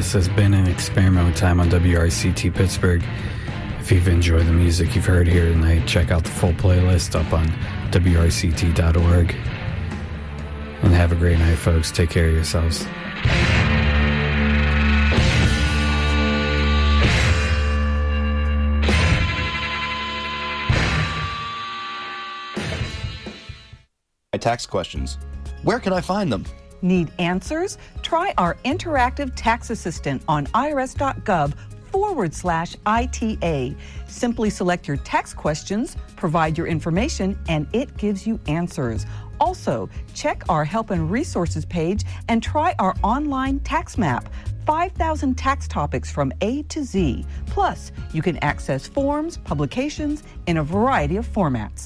This has been an experiment with time on WRCT Pittsburgh. If you've enjoyed the music you've heard here tonight, check out the full playlist up on WRCT.org. And have a great night, folks. Take care of yourselves. My tax questions. Where can I find them? Need answers? Try our interactive tax assistant on irs.gov/ITA. Simply select your tax questions, provide your information, and it gives you answers. Also, check our help and resources page and try our online tax map. 5,000 tax topics from A to Z. Plus, you can access forms, publications in a variety of formats.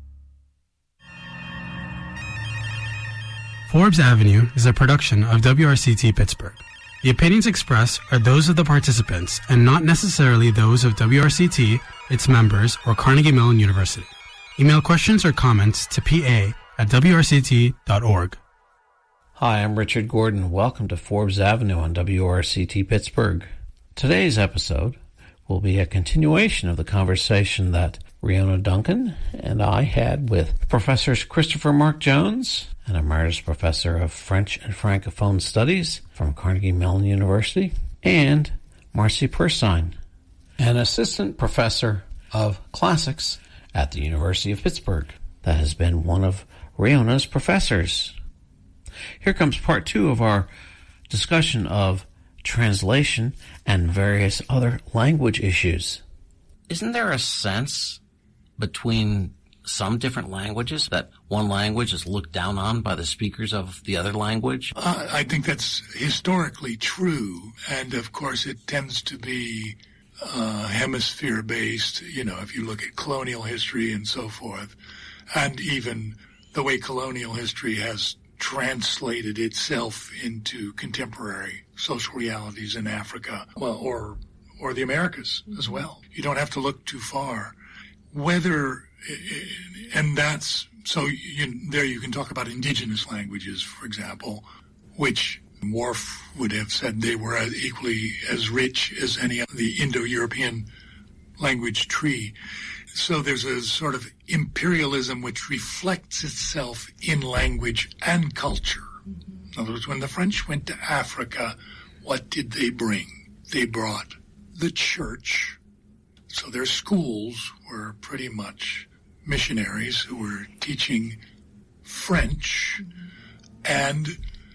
Forbes Avenue is a production of WRCT Pittsburgh. The opinions expressed are those of the participants and not necessarily those of WRCT, its members, or Carnegie Mellon University. Email questions or comments to pa@wrct.org. Hi, I'm Richard Gordon. Welcome to Forbes Avenue on WRCT Pittsburgh. Today's episode will be a continuation of the conversation that Riona Duncan and I had with Professors Christopher Mark Jones, an Emeritus Professor of French and Francophone Studies from Carnegie Mellon University, and Marcy Persine, an Assistant Professor of Classics at the University of Pittsburgh that has been one of Riona's professors. Here comes part two of our discussion of translation and various other language issues. Isn't there a sense between some different languages that one language is looked down on by the speakers of the other language? I think that's historically true, and of course it tends to be hemisphere-based, if you look at colonial history and so forth, and even the way colonial history has translated itself into contemporary social realities in Africa, or the Americas as well. You don't have to look too far. And that's, so there you can talk about indigenous languages, for example, which Worf would have said they were equally as rich as any of the Indo-European language tree. So there's a sort of imperialism which reflects itself in language and culture. In other words, when the French went to Africa, what did they bring? They brought the church. So their schools were pretty much missionaries who were teaching French and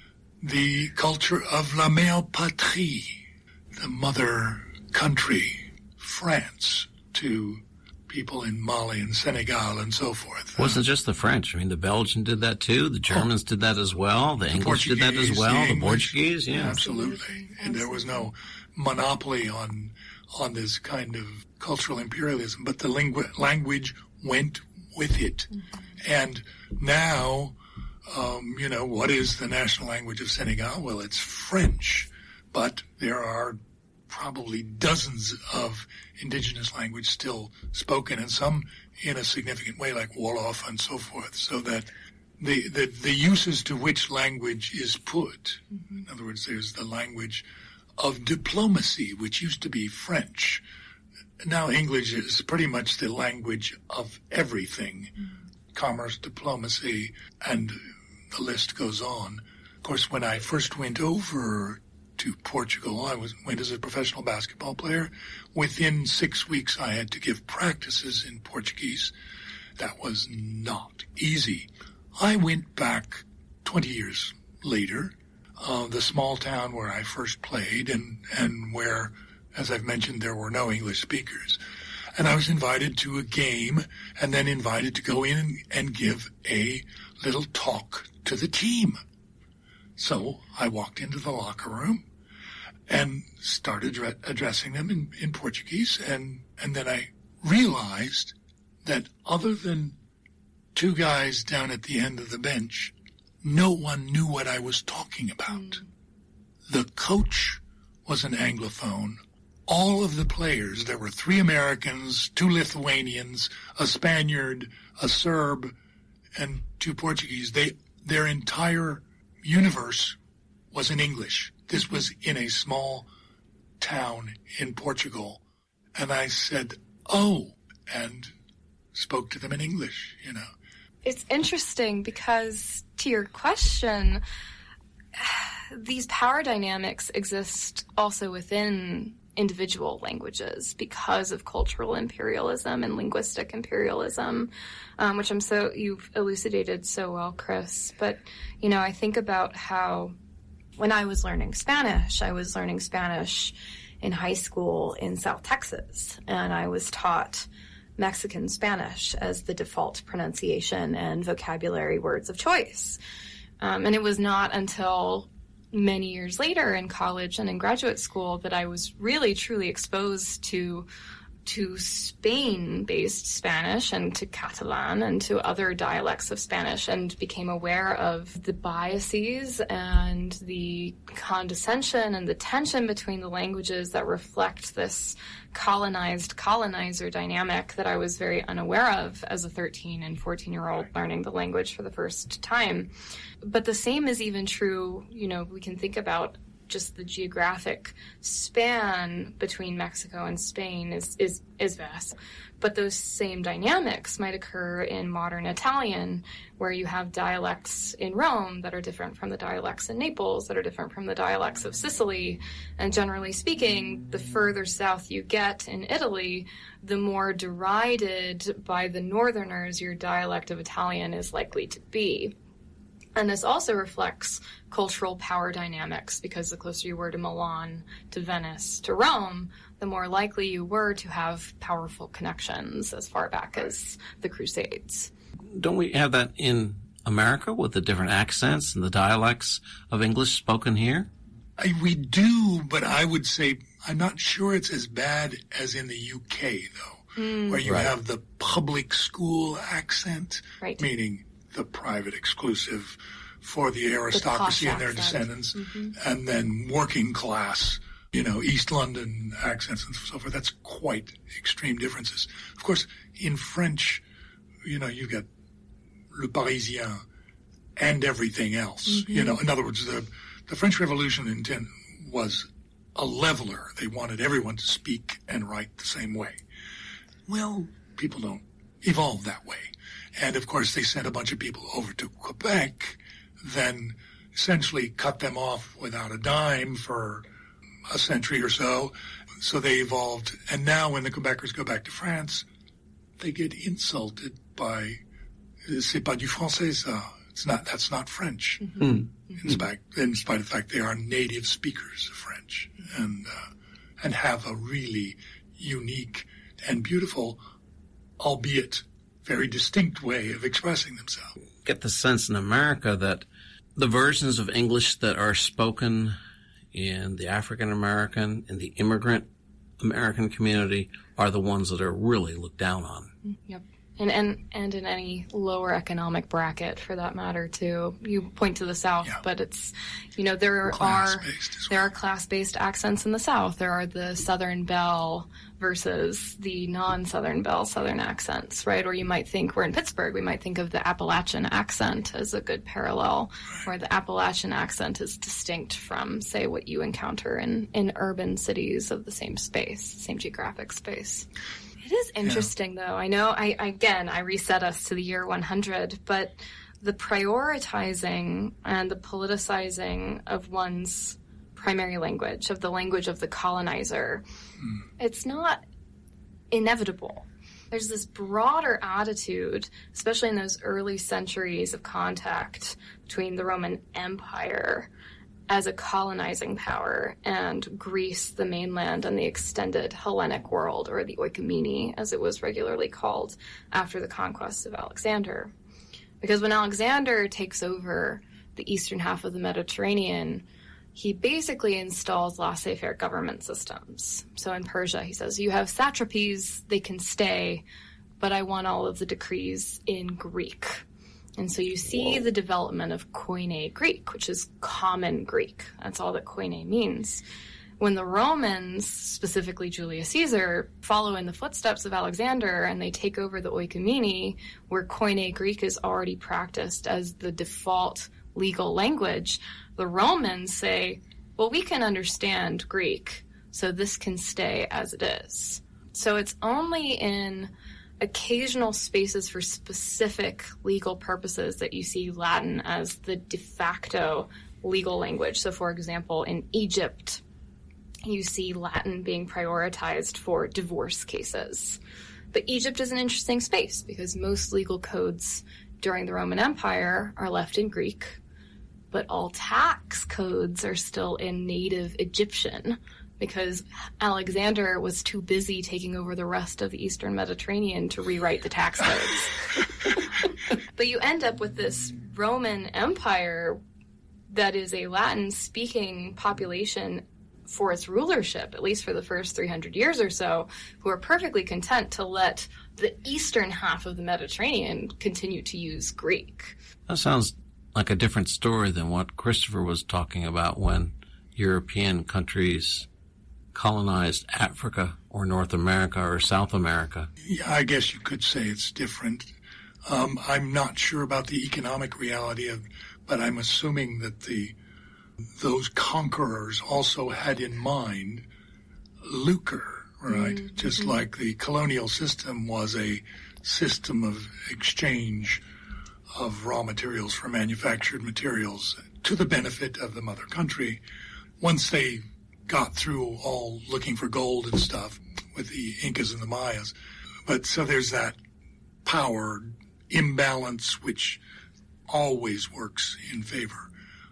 the culture of la mère patrie, the mother country, France, to people in Mali and Senegal and so forth. It wasn't just the French. I mean, the Belgians did that too. The Germans did that as well. The English did that as well. The Portuguese, yeah. Absolutely. And there was no monopoly on this kind of cultural imperialism, but the language went with it. And now, what is the national language of Senegal? Well, it's French, but there are probably dozens of indigenous languages still spoken, and some in a significant way, like Wolof and so forth, so that the uses to which language is put, in other words, there's the language of diplomacy, which used to be French. Now English is pretty much the language of everything, commerce, diplomacy, and the list goes on. Of course, when I first went over to Portugal, I went as a professional basketball player. Within 6 weeks, I had to give practices in Portuguese. That was not easy. I went back 20 years later, the small town where I first played and where, as I've mentioned, there were no English speakers. And I was invited to a game and then invited to go in and give a little talk to the team. So I walked into the locker room and started addressing them in Portuguese. And then I realized that other than two guys down at the end of the bench, no one knew what I was talking about. The coach was an Anglophone. All of the players, there were 3 Americans, 2 Lithuanians, a Spaniard, a Serb, and 2 Portuguese. Their entire universe was in English. This was in a small town in Portugal. And I said, oh, and spoke to them in English, you know. It's interesting because, to your question, these power dynamics exist also within individual languages because of cultural imperialism and linguistic imperialism, which you've elucidated so well, Chris. But, you know, I think about how when I was learning Spanish in high school in South Texas, and I was taught Mexican Spanish as the default pronunciation and vocabulary words of choice. And it was not until many years later in college and in graduate school that I was really truly exposed to Spain-based Spanish and to Catalan and to other dialects of Spanish, and became aware of the biases and the condescension and the tension between the languages that reflect this colonizer dynamic that I was very unaware of as a 13 and 14-year-old learning the language for the first time. But the same is even true, you know, we can think about just the geographic span between Mexico and Spain is vast. But those same dynamics might occur in modern Italian, where you have dialects in Rome that are different from the dialects in Naples, that are different from the dialects of Sicily. And generally speaking, the further south you get in Italy, the more derided by the northerners your dialect of Italian is likely to be. And this also reflects cultural power dynamics, because the closer you were to Milan, to Venice, to Rome, the more likely you were to have powerful connections as far back as the Crusades. Don't we have that in America with the different accents and the dialects of English spoken here? We do, but I would say I'm not sure it's as bad as in the UK, though, where you have the public school accent, meaning the private exclusive for the aristocracy and their descendants, and then working class, you know, East London accents and so forth. That's quite extreme differences. Of course, in French, you know, you get le Parisien and everything else. You know, in other words, the French Revolution was a leveler. They wanted everyone to speak and write the same way. Well, people don't evolve that way. And, of course, they sent a bunch of people over to Quebec, then essentially cut them off without a dime for a century or so. So they evolved. And now when the Quebecers go back to France, they get insulted by, c'est pas du français, ça. That's not French. In spite of the fact they are native speakers of French and have a really unique and beautiful, albeit very distinct way of expressing themselves. Get the sense in America that the versions of English that are spoken in the African American and the immigrant American community are the ones that are really looked down on. Yep. And in any lower economic bracket, for that matter, too. You point to the South, but it's, you know, there are class-based accents in the South. There are the Southern Belle versus the non-Southern Belle Southern accents, right? Or you might think, we're in Pittsburgh, we might think of the Appalachian accent as a good parallel, where the Appalachian accent is distinct from, say, what you encounter in urban cities of the same space, same geographic space. It is interesting, though. I know, I reset us to the year 100, but the prioritizing and the politicizing of one's primary language, of the language of the colonizer, it's not inevitable. There's this broader attitude, especially in those early centuries of contact between the Roman Empire as a colonizing power and Greece, the mainland, and the extended Hellenic world, or the Oikoumene, as it was regularly called after the conquest of Alexander. Because when Alexander takes over the eastern half of the Mediterranean, he basically installs laissez-faire government systems. So in Persia, he says, you have satrapies, they can stay, but I want all of the decrees in Greek. And so you see the development of Koine Greek, which is common Greek. That's all that Koine means. When the Romans, specifically Julius Caesar, follow in the footsteps of Alexander and they take over the Oikoumene, where Koine Greek is already practiced as the default legal language, the Romans say, well, we can understand Greek, so this can stay as it is. So it's only in occasional spaces for specific legal purposes that you see Latin as the de facto legal language. So, for example, in Egypt, you see Latin being prioritized for divorce cases. But Egypt is an interesting space because most legal codes during the Roman Empire are left in Greek, but all tax codes are still in native Egyptian because Alexander was too busy taking over the rest of the Eastern Mediterranean to rewrite the tax codes. But you end up with this Roman Empire that is a Latin-speaking population for its rulership, at least for the first 300 years or so, who are perfectly content to let the eastern half of the Mediterranean continue to use Greek. That sounds like a different story than what Christopher was talking about when European countries colonized Africa or North America or South America. Yeah, I guess you could say it's different. I'm not sure about the economic reality of, but I'm assuming that those conquerors also had in mind lucre, right? Mm-hmm. Just like the colonial system was a system of exchange of raw materials for manufactured materials to the benefit of the mother country. Once they got through all looking for gold and stuff with the Incas and the Mayas. But so there's that power imbalance which always works in favor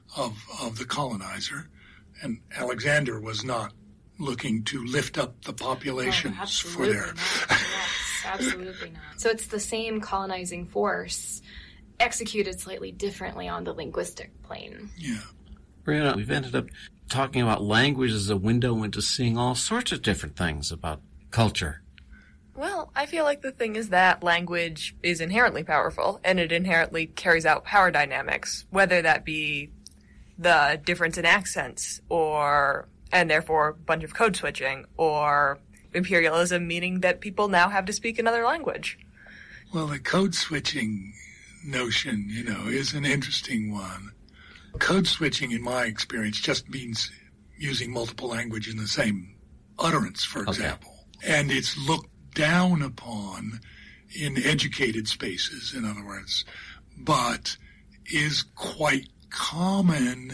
of the colonizer. And Alexander was not looking to lift up the populations for their... Yes, absolutely not. So it's the same colonizing force executed slightly differently on the linguistic plane. Yeah. Brianna, we've ended up talking about language as a window into seeing all sorts of different things about culture. Well, I feel like the thing is that language is inherently powerful, and it inherently carries out power dynamics, whether that be the difference in accents, and therefore a bunch of code switching, or imperialism, meaning that people now have to speak another language. Well, the code switching notion, is an interesting one. Code switching, in my experience, just means using multiple language in the same utterance, for example. And it's looked down upon in educated spaces, in other words, but is quite common.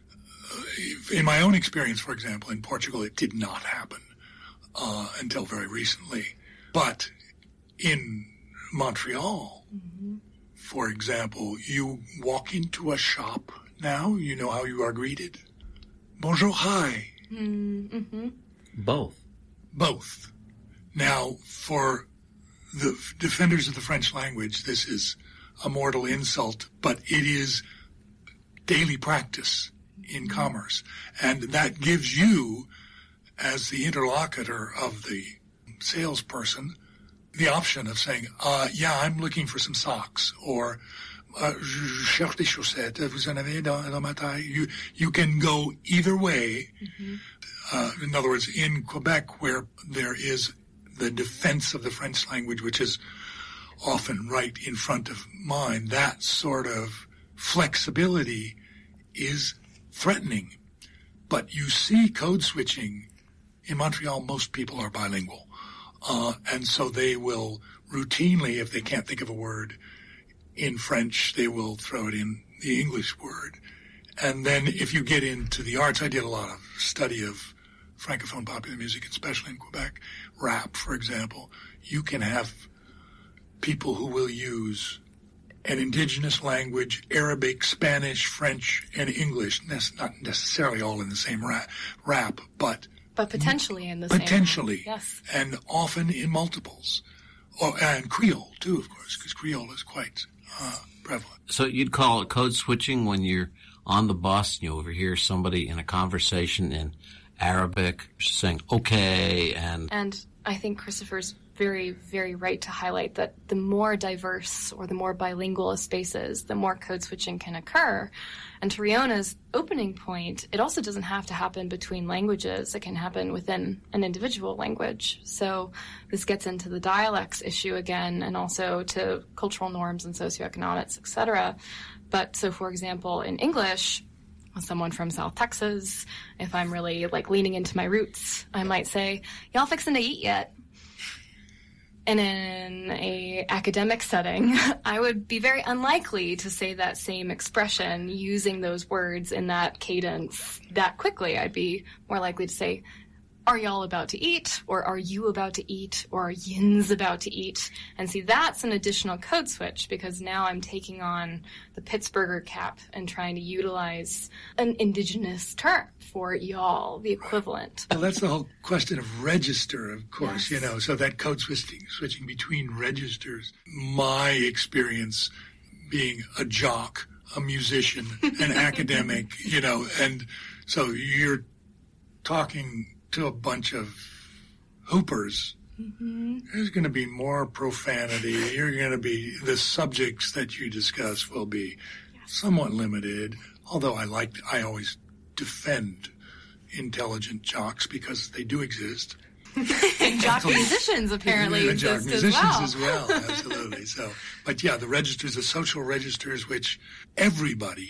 In my own experience, for example, in Portugal, it did not happen until very recently. But in Montreal, for example, you walk into a shop now, you know how you are greeted? Bonjour, hi. Mm-hmm. Both. Now, for the defenders of the French language, this is a mortal insult, but it is daily practice in commerce. And that gives you, as the interlocutor of the salesperson, the option of saying, I'm looking for some socks, or je cherche des chaussettes, vous en avez dans ma taille? You can go either way. Mm-hmm. In other words, in Quebec, where there is the defense of the French language, which is often right in front of mine, that sort of flexibility is threatening. But you see code switching. In Montreal, most people are bilingual. And so they will routinely, if they can't think of a word in French, they will throw it in the English word. And then if you get into the arts, I did a lot of study of Francophone popular music, especially in Quebec, rap, for example. You can have people who will use an indigenous language, Arabic, Spanish, French, and English. That's not necessarily all in the same rap, but potentially in the same. Potentially, yes. And often in multiples. And Creole, too, of course, because Creole is quite prevalent. So you'd call it code switching when you're on the bus and you overhear somebody in a conversation in Arabic saying, okay, And I think Christopher's very, very right to highlight that the more diverse or the more bilingual a space is, the more code switching can occur. And to Riona's opening point, it also doesn't have to happen between languages. It can happen within an individual language. So this gets into the dialects issue again, and also to cultural norms and socioeconomics, etc. But so, for example, in English, someone from South Texas, if I'm really like leaning into my roots, I might say, y'all fixing to eat yet? And in a academic setting, I would be very unlikely to say that same expression using those words in that cadence that quickly. I'd be more likely to say, are y'all about to eat? Or are you about to eat? Or are yins about to eat? And see, that's an additional code switch, because now I'm taking on the Pittsburgher cap and trying to utilize an indigenous term for y'all, the equivalent. Well, that's the whole question of register, of course, yes. So that code switching between registers. My experience being a jock, a musician, an academic, and so you're talking to a bunch of hoopers. Mm-hmm. There's going to be more profanity. The subjects that you discuss will be somewhat limited, although I always defend intelligent jocks because they do exist. And jock musicians apparently exist as well. Absolutely. So, but yeah, the registers, the social registers, which everybody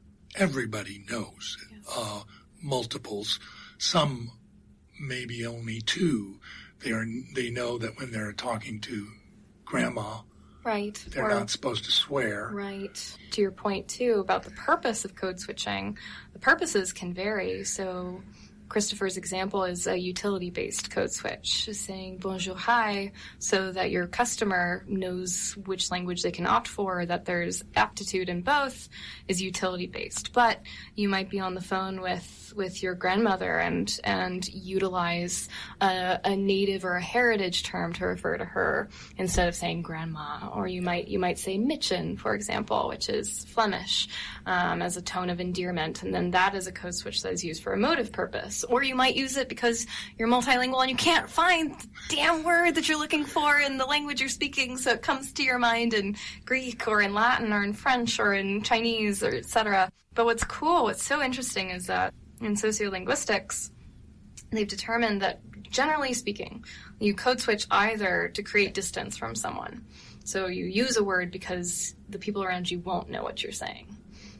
knows, yes. Multiples, some maybe only two. They know that when they're talking to grandma, right, they're not supposed to swear. Right. To your point too about the purpose of code switching, the purposes can vary. So Christopher's example is a utility-based code switch, saying bonjour, hi, so that your customer knows which language they can opt for, that there's aptitude in both, is utility-based. But you might be on the phone with your grandmother and utilize a native or a heritage term to refer to her instead of saying grandma. Or you might say Mitchen, for example, which is Flemish, as a tone of endearment, and then that is a code switch that is used for a motive purpose. Or you might use it because you're multilingual and you can't find the damn word that you're looking for in the language you're speaking, so it comes to your mind in Greek or in Latin or in French or in Chinese or etc. But what's so interesting is that in sociolinguistics, they've determined that, generally speaking, you code switch either to create distance from someone. So you use a word because the people around you won't know what you're saying.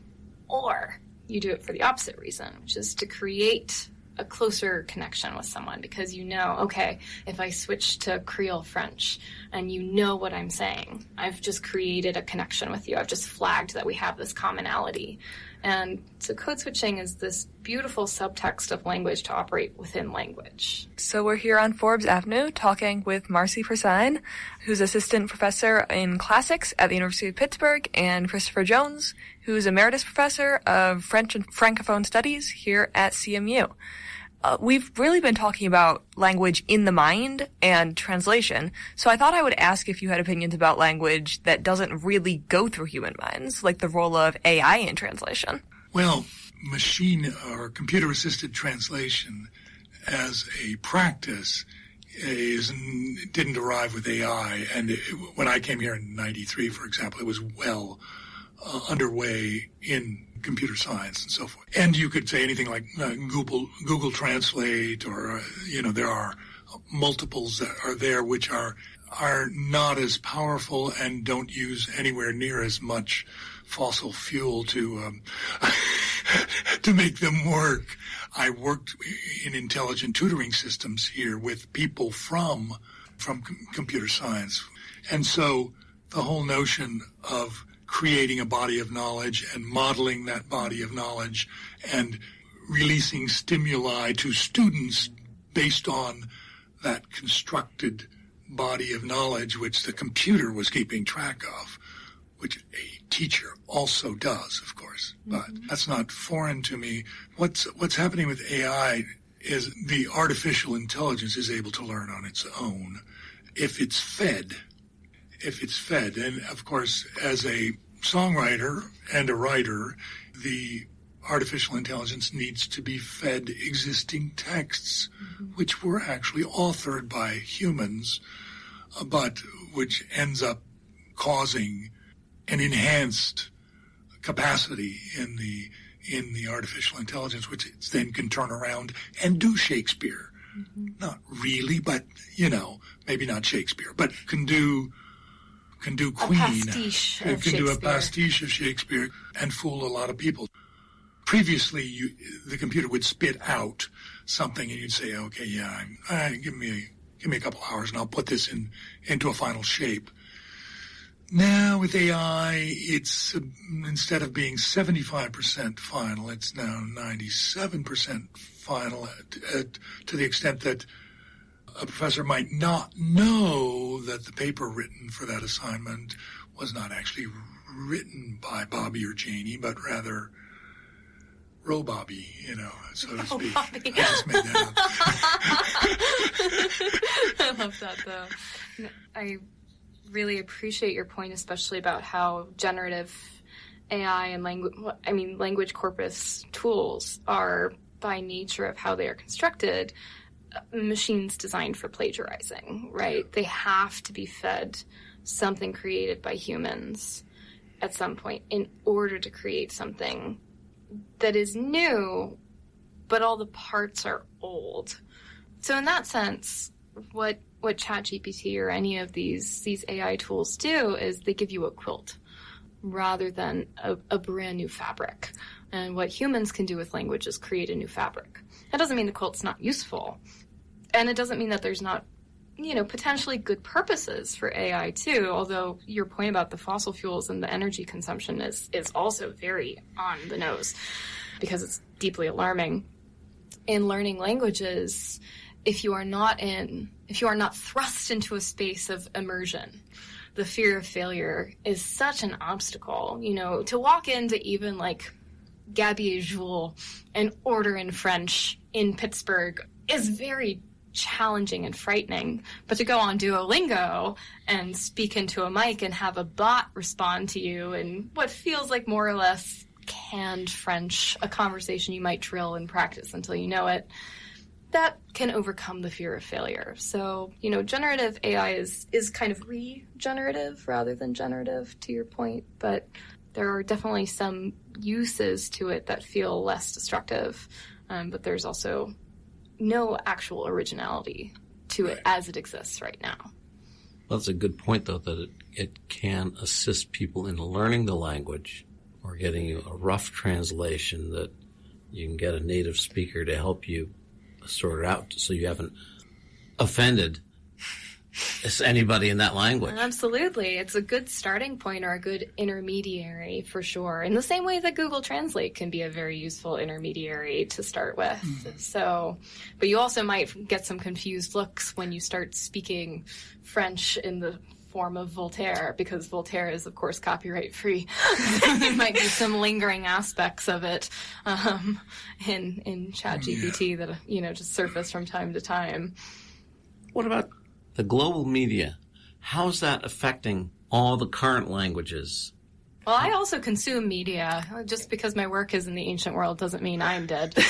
Or you do it for the opposite reason, which is to create a closer connection with someone, because okay, if I switch to Creole French and you know what I'm saying, I've just created a connection with you. I've just flagged that we have this commonality. And so code switching is this beautiful subtext of language to operate within language. So we're here on Forbes Avenue talking with Marcy Persine, who's assistant professor in classics at the University of Pittsburgh, and Christopher Jones, who's emeritus professor of French and Francophone studies here at CMU. We've really been talking about language in the mind and translation, so I thought I would ask if you had opinions about language that doesn't really go through human minds, like the role of AI in translation. Well, machine or computer-assisted translation as a practice didn't arrive with AI, and when I came here in 93, for example, it was well underway in computer science and so forth. And you could say anything like Google Translate, or there are multiples that are there which are not as powerful and don't use anywhere near as much fossil fuel to make them work. I worked in intelligent tutoring systems here with people from computer science, and so the whole notion of creating a body of knowledge and modeling that body of knowledge and releasing stimuli to students based on that constructed body of knowledge which the computer was keeping track of, which a teacher also does, of course. But that's not foreign to me. What's happening with AI is the artificial intelligence is able to learn on its own if it's fed. And of course, as a songwriter and a writer, the artificial intelligence needs to be fed existing texts, which were actually authored by humans, but which ends up causing an enhanced capacity in the artificial intelligence, which then can turn around and do Shakespeare. Not really, but maybe not Shakespeare, but can do Queen, can do a pastiche of Shakespeare and fool a lot of people. previously the computer would spit out something and you'd say, okay, give me a couple hours and I'll put this into a final shape. Now with AI, it's instead of being 75% final, it's now 97% final to the extent that a professor might not know that the paper written for that assignment was not actually written by Bobby or Janie, but rather Bobby, so to speak. Bobby. I just made that up. I love that, though. I really appreciate your point, especially about how generative AI and language corpus tools are, by nature of how they are constructed, machines designed for plagiarizing, right? They have to be fed something created by humans at some point in order to create something that is new, but all the parts are old. So in that sense, what ChatGPT or any of these AI tools do is they give you a quilt rather than a brand new fabric. And what humans can do with language is create a new fabric. That doesn't mean the quilt's not useful. And it doesn't mean that there's not, potentially good purposes for AI too, although your point about the fossil fuels and the energy consumption is also very on the nose because it's deeply alarming. In learning languages, if you are not thrust into a space of immersion, the fear of failure is such an obstacle. To walk into even like Gabier Joule and order in French in Pittsburgh is very challenging and frightening, but to go on Duolingo and speak into a mic and have a bot respond to you in what feels like more or less canned French, a conversation you might drill and practice until you know it, that can overcome the fear of failure. So, generative AI is kind of regenerative rather than generative, to your point, but there are definitely some uses to it that feel less destructive, but there's also no actual originality to it as it exists right now. Well, that's a good point, though, that it can assist people in learning the language or getting you a rough translation that you can get a native speaker to help you sort it out so you haven't offended anybody in that language. Absolutely. It's a good starting point or a good intermediary for sure. In the same way that Google Translate can be a very useful intermediary to start with. Mm-hmm. So, but you also might get some confused looks when you start speaking French in the form of Voltaire, because Voltaire is, of course, copyright free. There might be some lingering aspects of it in ChatGPT that, just surface from time to time. What about the global media? How's that affecting all the current languages? Well, I also consume media. Just because my work is in the ancient world doesn't mean I'm dead. So,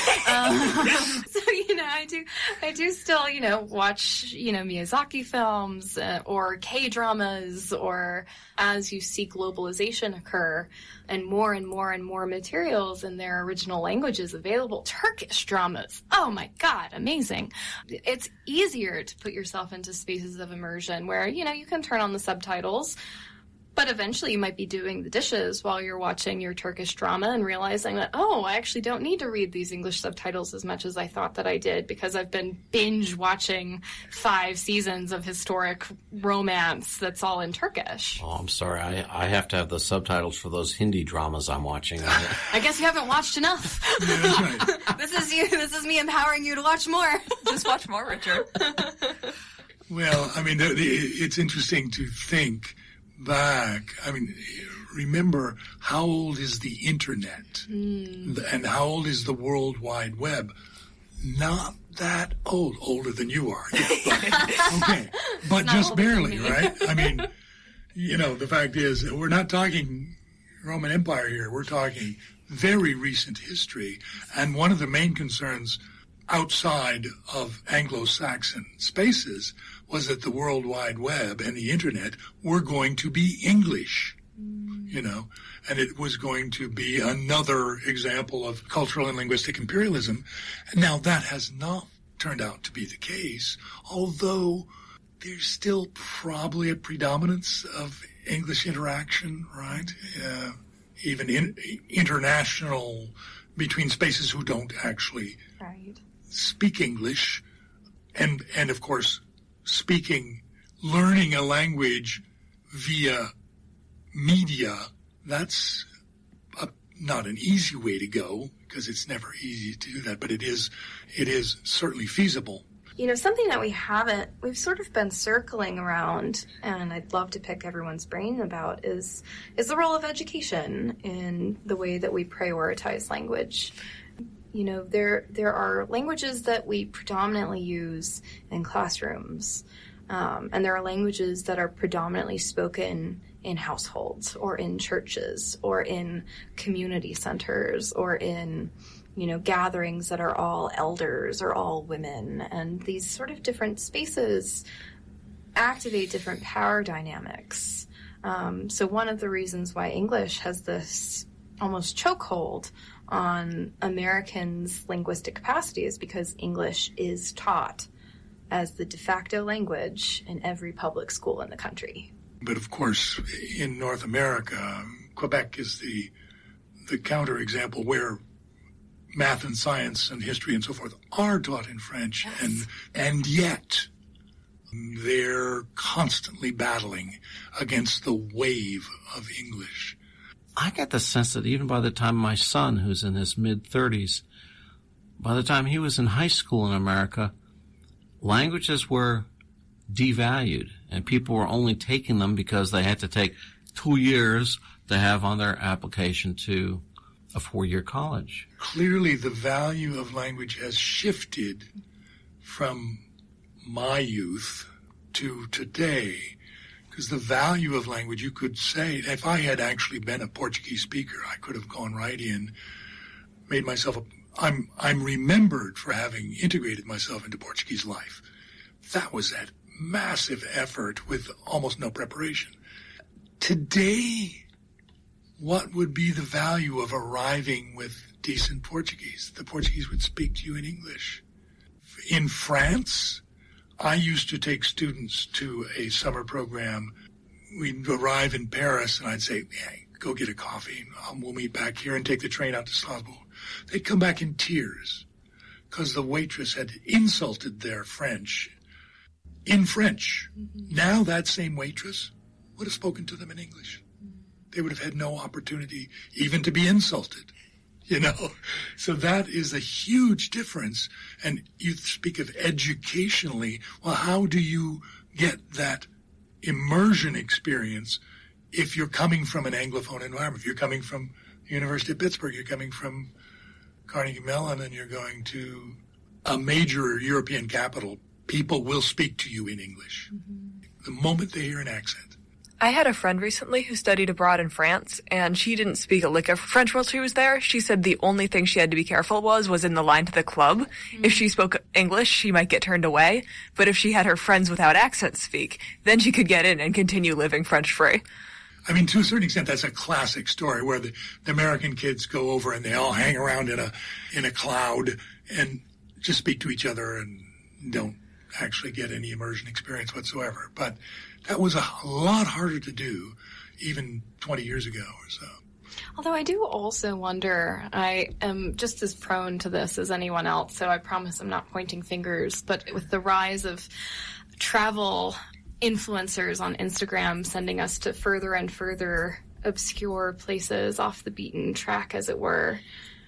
I do still, watch, Miyazaki films or K-dramas, or as you see globalization occur and more materials in their original languages available. Turkish dramas. Oh my God, amazing. It's easier to put yourself into spaces of immersion where, you can turn on the subtitles, but eventually you might be doing the dishes while you're watching your Turkish drama and realizing that, I actually don't need to read these English subtitles as much as I thought that I did because I've been binge watching 5 seasons of historic romance that's all in Turkish. Oh, I'm sorry. I have to have the subtitles for those Hindi dramas I'm watching. I guess you haven't watched enough. Yeah, that's right. This is me empowering you to watch more. Just watch more, Richard. Well, it's interesting to think back. Remember, how old is the internet? And how old is the World Wide Web? Not that old. Older than you are. Yeah, okay. But just barely, right? The fact is, we're not talking Roman Empire here. We're talking very recent history. And one of the main concerns outside of Anglo-Saxon spaces was that the World Wide Web and the internet were going to be English, and it was going to be another example of cultural and linguistic imperialism. Now, that has not turned out to be the case, although there's still probably a predominance of English interaction, right? Even international between spaces who don't actually speak English, and of course, learning a language via media. That's not an easy way to go, because it's never easy to do that, but it is certainly feasible. You know, something that we've sort of been circling around, and I'd love to pick everyone's brain about, is the role of education in the way that we prioritize language. You know, there are languages that we predominantly use in classrooms, and there are languages that are predominantly spoken in households or in churches or in community centers or in, you know, gatherings that are all elders or all women. And these sort of different spaces activate different power dynamics. So one of the reasons why English has this almost chokehold on Americans' linguistic capacity is because English is taught as the de facto language in every public school in the country. But of course, in North America, Quebec is the counterexample where math and science and history and so forth are taught in French, yes. and yet they're constantly battling against the wave of English. I get the sense that even by the time my son, who's in his mid-30s, by the time he was in high school in America, languages were devalued, and people were only taking them because they had to take 2 years to have on their application to a 4-year college. Clearly, the value of language has shifted from my youth to today, because the value of language, you could say, if I had actually been a Portuguese speaker, I could have gone right in, made myself I'm remembered for having integrated myself into Portuguese life. That was that massive effort with almost no preparation. Today, what would be the value of arriving with decent Portuguese? The Portuguese would speak to you in English. In France, I used to take students to a summer program. We'd arrive in Paris, and I'd say, hey, go get a coffee. We'll meet back here and take the train out to Strasbourg. They'd come back in tears because the waitress had insulted their French in French. Mm-hmm. Now that same waitress would have spoken to them in English. They would have had no opportunity even to be insulted, you know. So that is a huge difference. And you speak of educationally, well, how do you get that immersion experience if you're coming from an Anglophone environment? If you're coming from the University of Pittsburgh, you're coming from Carnegie Mellon, and you're going to a major European capital, people will speak to you in English the moment they hear an accent. I had a friend recently who studied abroad in France, and she didn't speak a lick of French while she was there. She said the only thing she had to be careful was in the line to the club. Mm-hmm. If she spoke English, she might get turned away. But if she had her friends without accents speak, then she could get in and continue living French-free. I mean, to a certain extent, that's a classic story where the American kids go over and they all hang around in a cloud and just speak to each other and don't actually get any immersion experience whatsoever. But that was a lot harder to do even 20 years ago or so. Although I do also wonder, I am just as prone to this as anyone else, so I promise I'm not pointing fingers, but with the rise of travel influencers on Instagram sending us to further and further obscure places off the beaten track, as it were,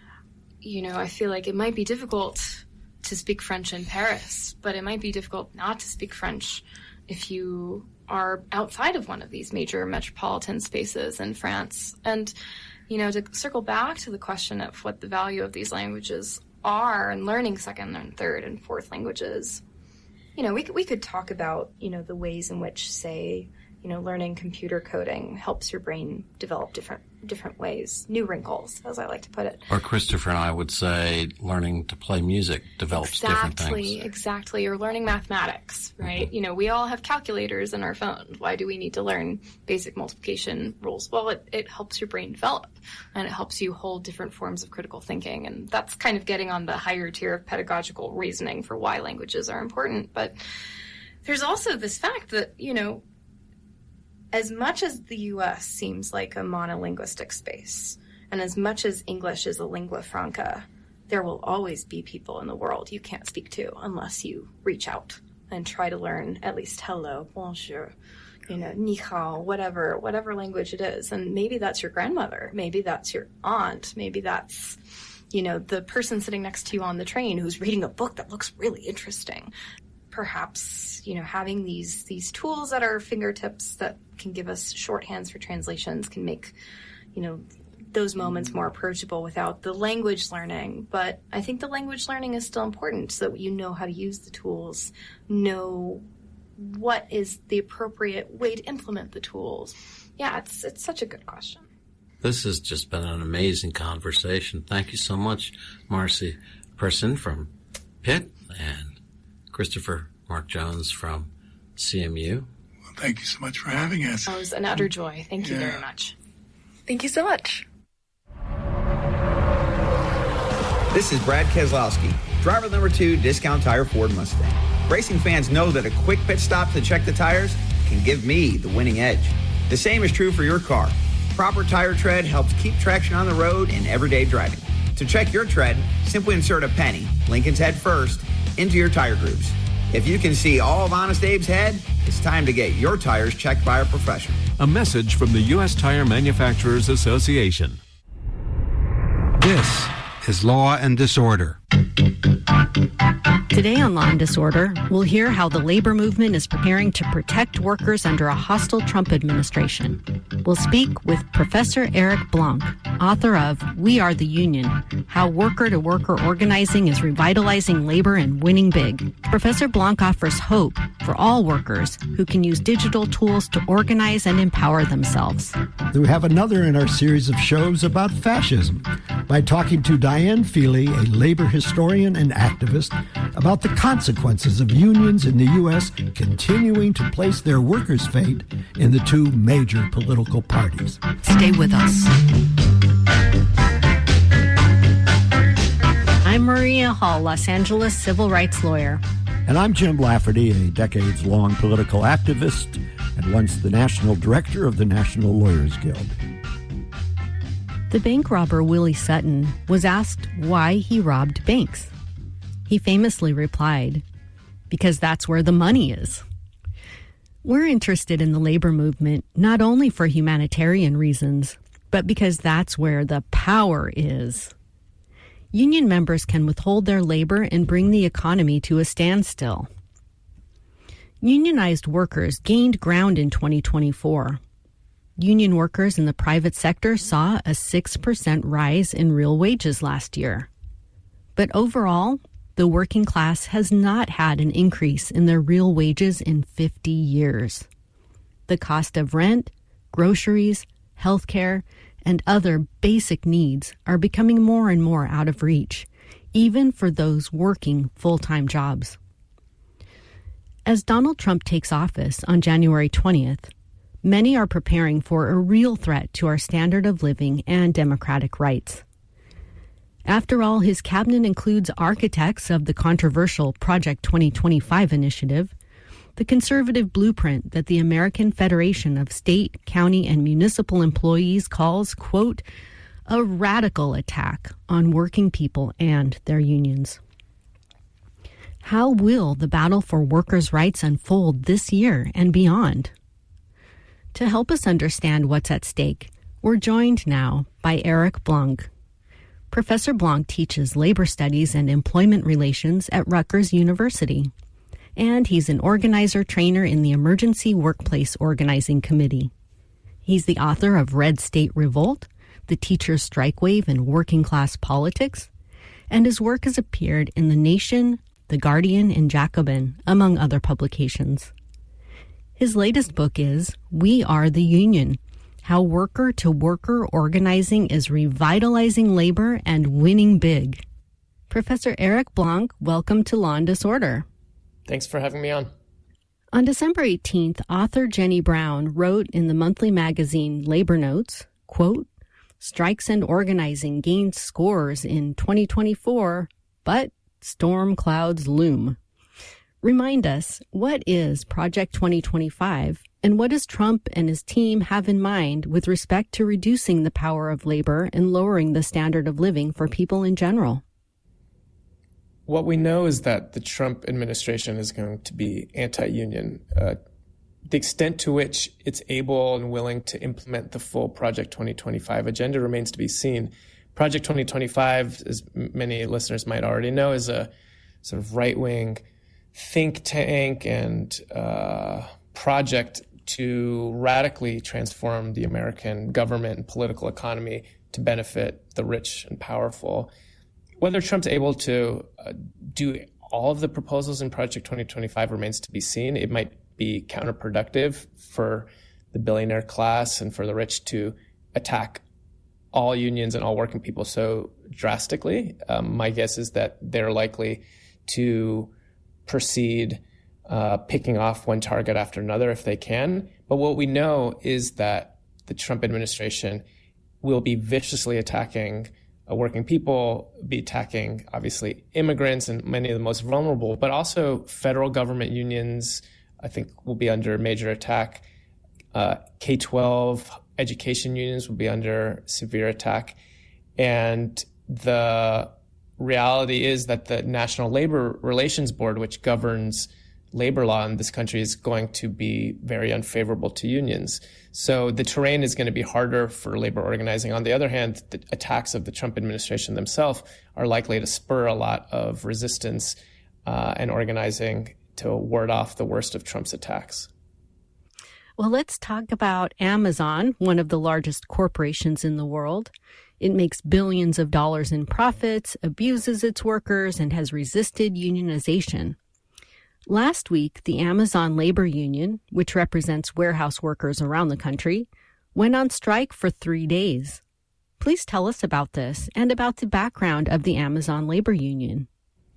you know, I feel like it might be difficult to speak French in Paris, but it might be difficult not to speak French if you are outside of one of these major metropolitan spaces in France. And, you know, to circle back to the question of what the value of these languages are and learning second and third and fourth languages, you know, we could talk about, you know, the ways in which, say, you know, learning computer coding helps your brain develop different ways, new wrinkles, as I like to put it. Or Christopher and I would say learning to play music develops different things. Exactly. Or learning mathematics, right? Mm-hmm. You know, we all have calculators in our phones. Why do we need to learn basic multiplication rules? Well, it helps your brain develop, and it helps you hold different forms of critical thinking. And that's kind of getting on the higher tier of pedagogical reasoning for why languages are important. But there's also this fact that, you know, as much as the U.S. seems like a monolinguistic space, And as much as English is a lingua franca, there will always be people in the world you can't speak to unless you reach out and try to learn at least hello, bonjour, ni hao, whatever language it is. And maybe that's your grandmother. Maybe that's your aunt. Maybe that's, the person sitting next to you on the train who's reading a book that looks really interesting. Perhaps, having these tools at our fingertips that can give us shorthands for translations can make, those moments more approachable without the language learning. But I think the language learning is still important so that you know how to use the tools, know what is the appropriate way to implement the tools. Yeah, it's such a good question. This has just been an amazing conversation. Thank you so much, Marcy Person from Pitt and Christopher Mark Jones from CMU. Well, thank you so much for having us. It was an utter joy. Thank you very much. Thank you so much. This is Brad Keselowski, driver number 2, Discount Tire Ford Mustang. Racing fans know that a quick pit stop to check the tires can give me the winning edge. The same is true for your car. Proper tire tread helps keep traction on the road in everyday driving. To check your tread, simply insert a penny, Lincoln's head first, into your tire grooves. If you can see all of Honest Abe's head, it's time to get your tires checked by a professional. A message from the U.S. Tire Manufacturers Association. This is Law and Disorder. Today on Law and Disorder, we'll hear how the labor movement is preparing to protect workers under a hostile Trump administration. We'll speak with Professor Eric Blanc, author of We Are the Union, How Worker-to-Worker Organizing is Revitalizing Labor and Winning Big. Professor Blanc offers hope for all workers who can use digital tools to organize and empower themselves. We have another in our series of shows about fascism by talking to Diane Feely, a labor historian and activist, about the consequences of unions in the U.S. continuing to place their workers' fate in the two major political parties. Stay with us. I'm Maria Hall, Los Angeles civil rights lawyer. And I'm Jim Lafferty, a decades-long political activist and once the national director of the National Lawyers Guild. The bank robber Willie Sutton was asked why he robbed banks. He famously replied, "Because that's where the money is." We're interested in the labor movement not only for humanitarian reasons, but because that's where the power is. Union members can withhold their labor and bring the economy to a standstill. Unionized workers gained ground in 2024. Union workers in the private sector saw a 6% rise in real wages last year. But overall, the working class has not had an increase in their real wages in 50 years. The cost of rent, groceries, healthcare, and other basic needs are becoming more and more out of reach, even for those working full-time jobs. As Donald Trump takes office on January 20th, many are preparing for a real threat to our standard of living and democratic rights. After all, his cabinet includes architects of the controversial Project 2025 initiative, the conservative blueprint that the American Federation of State, County, and Municipal Employees calls, quote, a radical attack on working people and their unions. How will the battle for workers' rights unfold this year and beyond? To help us understand what's at stake, we're joined now by Eric Blanc. Professor Blanc teaches labor studies and employment relations at Rutgers University, and he's an organizer-trainer in the Emergency Workplace Organizing Committee. He's the author of Red State Revolt, The Teachers' Strike Wave and Working Class Politics, and his work has appeared in The Nation, The Guardian, and Jacobin, among other publications. His latest book is We Are the Union, How Worker-to-Worker Organizing is Revitalizing Labor and Winning Big. Professor Eric Blanc, welcome to Law and Disorder. Thanks for having me on. On December 18th, author Jenny Brown wrote in the monthly magazine Labor Notes, quote, strikes and organizing gained scores in 2024, but storm clouds loom. Remind us, what is Project 2025, and what does Trump and his team have in mind with respect to reducing the power of labor and lowering the standard of living for people in general? What we know is that the Trump administration is going to be anti-union. The extent to which it's able and willing to implement the full Project 2025 agenda remains to be seen. Project 2025, as many listeners might already know, is a sort of right-wing think tank and project to radically transform the American government and political economy to benefit the rich and powerful. Whether Trump's able to do all of the proposals in Project 2025 remains to be seen. It might be counterproductive for the billionaire class and for the rich to attack all unions and all working people so drastically. My guess is that they're likely to proceed picking off one target after another if they can. But what we know is that the Trump administration will be viciously attacking working people, be attacking, obviously, immigrants and many of the most vulnerable, but also federal government unions, I think, will be under major attack. K-12 education unions will be under severe attack. And the reality is that the National Labor Relations Board, which governs labor law in this country, is going to be very unfavorable to unions. So the terrain is going to be harder for labor organizing. On the other hand, the attacks of the Trump administration themselves are likely to spur a lot of resistance and organizing to ward off the worst of Trump's attacks. Well, let's talk about Amazon, one of the largest corporations in the world. It makes billions of dollars in profits, abuses its workers, and has resisted unionization. Last week, the Amazon Labor Union, which represents warehouse workers around the country, went on strike for 3 days. Please tell us about this and about the background of the Amazon Labor Union.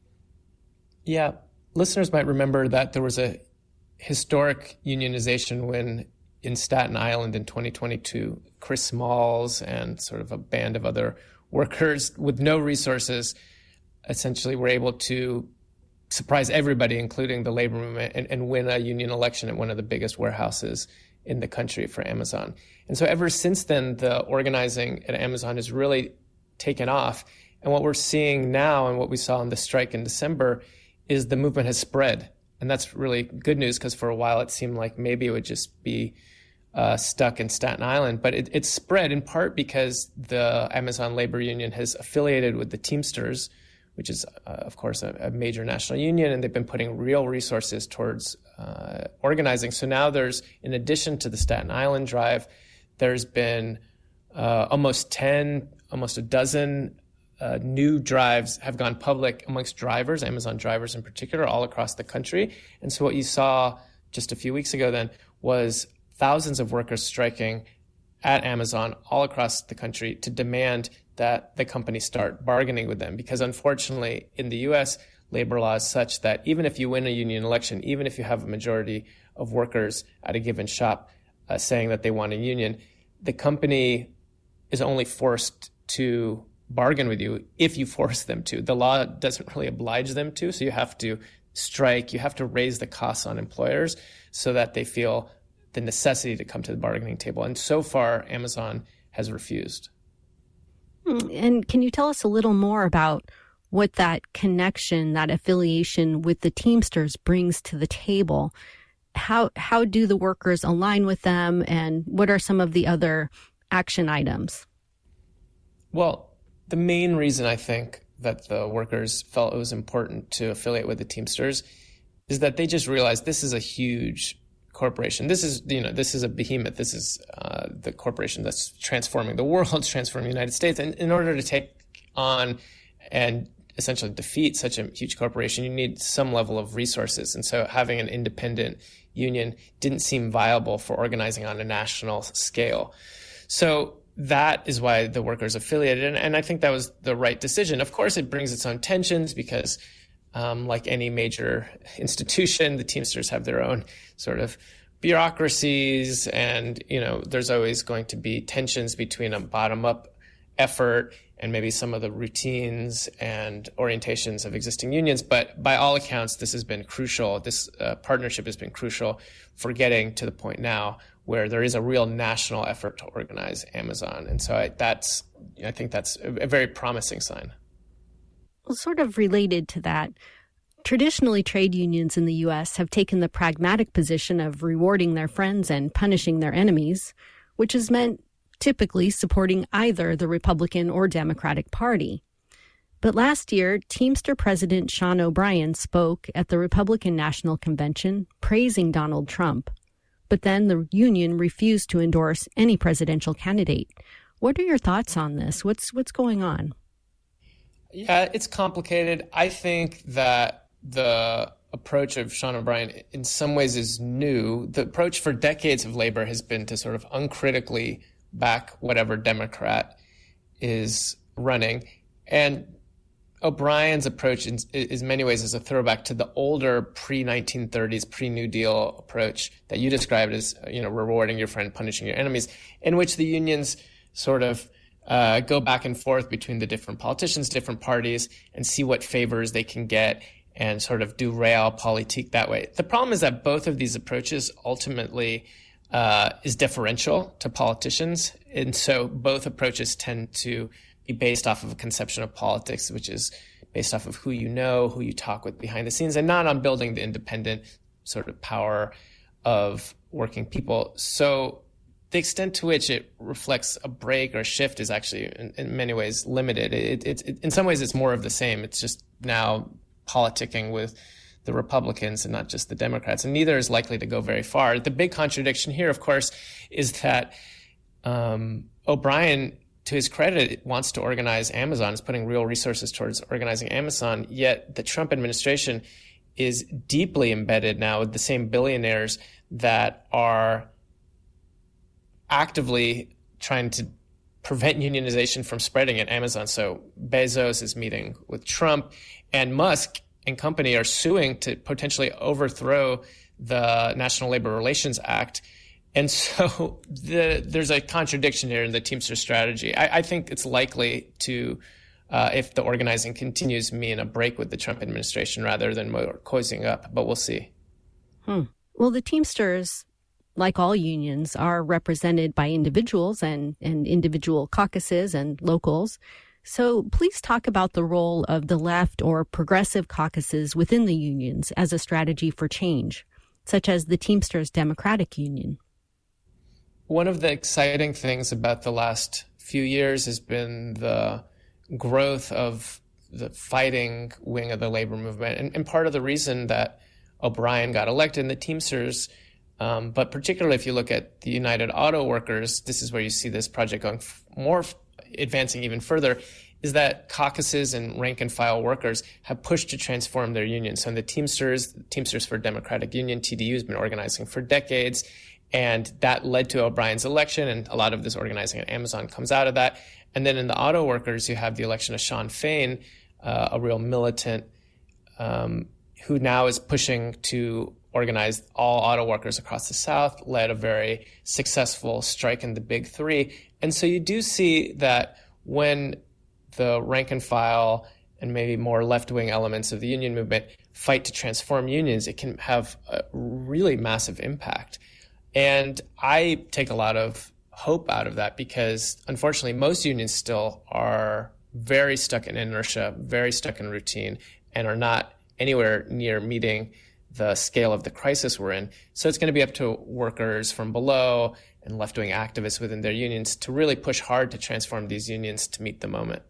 Yeah, listeners might remember that there was a historic unionization when in Staten Island in 2022, Chris Smalls and sort of a band of other workers with no resources essentially were able to surprise everybody, including the labor movement, and win a union election at one of the biggest warehouses in the country for Amazon. And so ever since then, the organizing at Amazon has really taken off. And what we're seeing now and what we saw in the strike in December is the movement has spread. And that's really good news because for a while it seemed like maybe it would just be stuck in Staten Island. But it's spread in part because the Amazon Labor Union has affiliated with the Teamsters, which is, of course, a major national union, and they've been putting real resources towards organizing. So now there's, in addition to the Staten Island drive, there's been almost a dozen new drives have gone public amongst drivers, Amazon drivers in particular, all across the country. And so what you saw just a few weeks ago then was thousands of workers striking at Amazon all across the country to demand that the company start bargaining with them. Because unfortunately, in the U.S., labor law is such that even if you win a union election, even if you have a majority of workers at a given shop saying that they want a union, the company is only forced to bargain with you if you force them to. The law doesn't really oblige them to, so you have to strike, you have to raise the costs on employers so that they feel the necessity to come to the bargaining table. And so far, Amazon has refused. And can you tell us a little more about what that connection, that affiliation with the Teamsters brings to the table? How do the workers align with them, and what are some of the other action items? Well, the main reason I think that the workers felt it was important to affiliate with the Teamsters is that they just realized this is a huge corporation. This is a behemoth. This is the corporation that's transforming the world, transforming the United States. And in order to take on and essentially defeat such a huge corporation, you need some level of resources. And so having an independent union didn't seem viable for organizing on a national scale. So that is why the workers affiliated. And I think that was the right decision. Of course, it brings its own tensions because like any major institution, the Teamsters have their own sort of bureaucracies, and there's always going to be tensions between a bottom-up effort and maybe some of the routines and orientations of existing unions. But by all accounts, this has been crucial. This partnership has been crucial for getting to the point now where there is a real national effort to organize Amazon. And so I think that's a very promising sign. Well, sort of related to that, traditionally trade unions in the U.S. have taken the pragmatic position of rewarding their friends and punishing their enemies, which has meant typically supporting either the Republican or Democratic Party. But last year, Teamster President Sean O'Brien spoke at the Republican National Convention praising Donald Trump. But then the union refused to endorse any presidential candidate. What are your thoughts on this? What's going on? Yeah, it's complicated. I think that the approach of Sean O'Brien in some ways is new. The approach for decades of labor has been to sort of uncritically back whatever Democrat is running. And O'Brien's approach in many ways is a throwback to the older pre-1930s, pre-New Deal approach that you described as, rewarding your friend, punishing your enemies, in which the unions sort of go back and forth between the different politicians, different parties, and see what favors they can get and sort of do realpolitik that way. The problem is that both of these approaches ultimately is deferential to politicians. And so both approaches tend to be based off of a conception of politics, which is based off of who you know, who you talk with behind the scenes, and not on building the independent sort of power of working people. So the extent to which it reflects a break or a shift is actually in many ways limited. In some ways, it's more of the same. It's just now politicking with the Republicans and not just the Democrats, and neither is likely to go very far. The big contradiction here, of course, is that O'Brien, to his credit, wants to organize Amazon, is putting real resources towards organizing Amazon, yet the Trump administration is deeply embedded now with the same billionaires that are actively trying to prevent unionization from spreading at Amazon. So Bezos is meeting with Trump, and Musk and company are suing to potentially overthrow the National Labor Relations Act. And so there's a contradiction here in the Teamster strategy. I think it's likely to, if the organizing continues, mean a break with the Trump administration rather than more cozying up, but we'll see. Well, the Teamsters, like all unions, are represented by individuals and individual caucuses and locals. So please talk about the role of the left or progressive caucuses within the unions as a strategy for change, such as the Teamsters Democratic Union. One of the exciting things about the last few years has been the growth of the fighting wing of the labor movement. And part of the reason that O'Brien got elected in the Teamsters, but particularly if you look at the United Auto Workers, this is where you see this project going advancing even further, is that caucuses and rank and file workers have pushed to transform their unions. So in the Teamsters for Democratic Union, TDU, has been organizing for decades, and that led to O'Brien's election, and a lot of this organizing at Amazon comes out of that. And then in the auto workers, you have the election of Shawn Fain, a real militant who now is pushing to organize all auto workers across the South, led a very successful strike in the Big Three. And so you do see that when the rank and file and maybe more left-wing elements of the union movement fight to transform unions, it can have a really massive impact. And I take a lot of hope out of that because, unfortunately, most unions still are very stuck in inertia, very stuck in routine, and are not anywhere near meeting the scale of the crisis we're in. So it's going to be up to workers from below and left-wing activists within their unions to really push hard to transform these unions to meet the moment.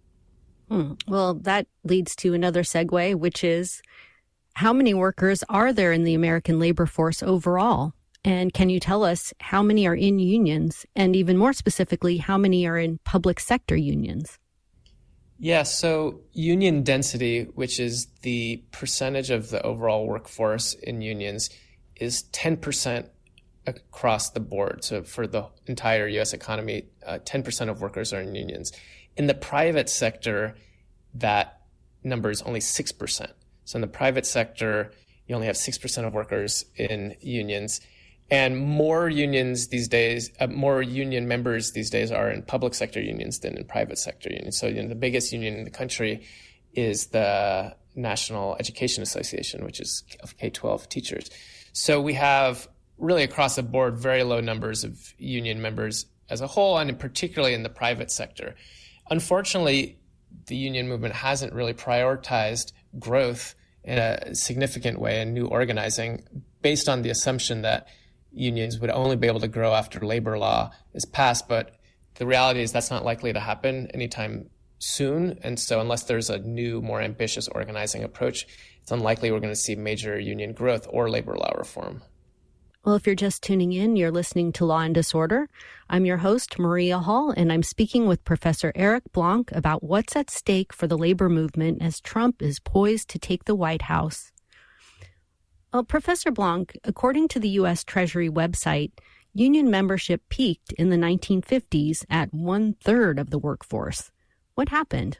Well, that leads to another segue, which is how many workers are there in the American labor force overall? And can you tell us how many are in unions? And even more specifically, how many are in public sector unions? Yeah, so union density, which is the percentage of the overall workforce in unions, is 10% across the board. So for the entire U.S. economy, 10% of workers are in unions. In the private sector, that number is only 6%. So in the private sector, you only have 6% of workers in unions. And more unions these days, more union members these days are in public sector unions than in private sector unions. So, the biggest union in the country is the National Education Association, which is of K-12 teachers. So we have really across the board very low numbers of union members as a whole, and particularly in the private sector. Unfortunately, the union movement hasn't really prioritized growth in a significant way and new organizing based on the assumption that unions would only be able to grow after labor law is passed. But the reality is that's not likely to happen anytime soon. And so unless there's a new, more ambitious organizing approach, it's unlikely we're going to see major union growth or labor law reform. Well, if you're just tuning in, you're listening to Law and Disorder. I'm your host, Maria Hall, and I'm speaking with Professor Eric Blanc about what's at stake for the labor movement as Trump is poised to take the White House. Well, Professor Blanc, according to the U.S. Treasury website, union membership peaked in the 1950s at 1/3 of the workforce. What happened?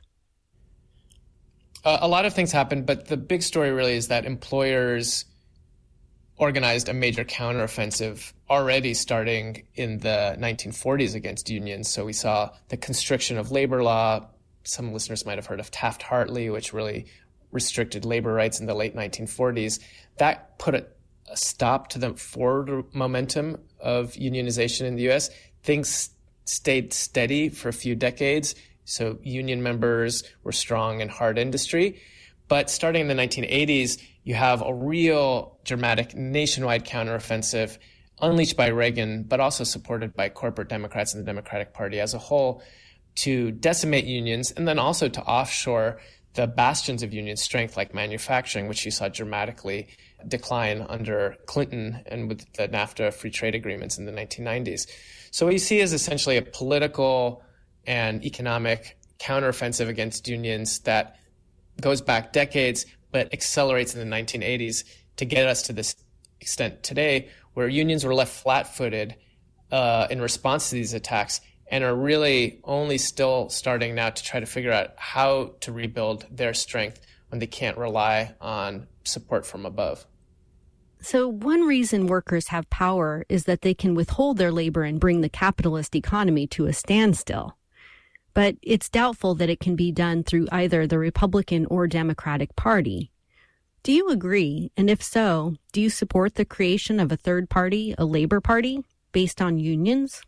A lot of things happened, but the big story really is that employers organized a major counteroffensive already starting in the 1940s against unions. So we saw the constriction of labor law. Some listeners might have heard of Taft-Hartley, which really restricted labor rights in the late 1940s. That put a stop to the forward momentum of unionization in the U.S. Things stayed steady for a few decades. So union members were strong in hard industry. But starting in the 1980s, you have a real dramatic nationwide counteroffensive unleashed by Reagan, but also supported by corporate Democrats and the Democratic Party as a whole to decimate unions and then also to offshore the bastions of union strength like manufacturing, which you saw dramatically decline under Clinton and with the NAFTA free trade agreements in the 1990s. So what you see is essentially a political and economic counteroffensive against unions that goes back decades, but accelerates in the 1980s to get us to this extent today, where unions were left flat-footed in response to these attacks and are really only still starting now to try to figure out how to rebuild their strength when they can't rely on support from above. So one reason workers have power is that they can withhold their labor and bring the capitalist economy to a standstill. But it's doubtful that it can be done through either the Republican or Democratic Party. Do you agree? And if so, do you support the creation of a third party, a Labor Party, based on unions?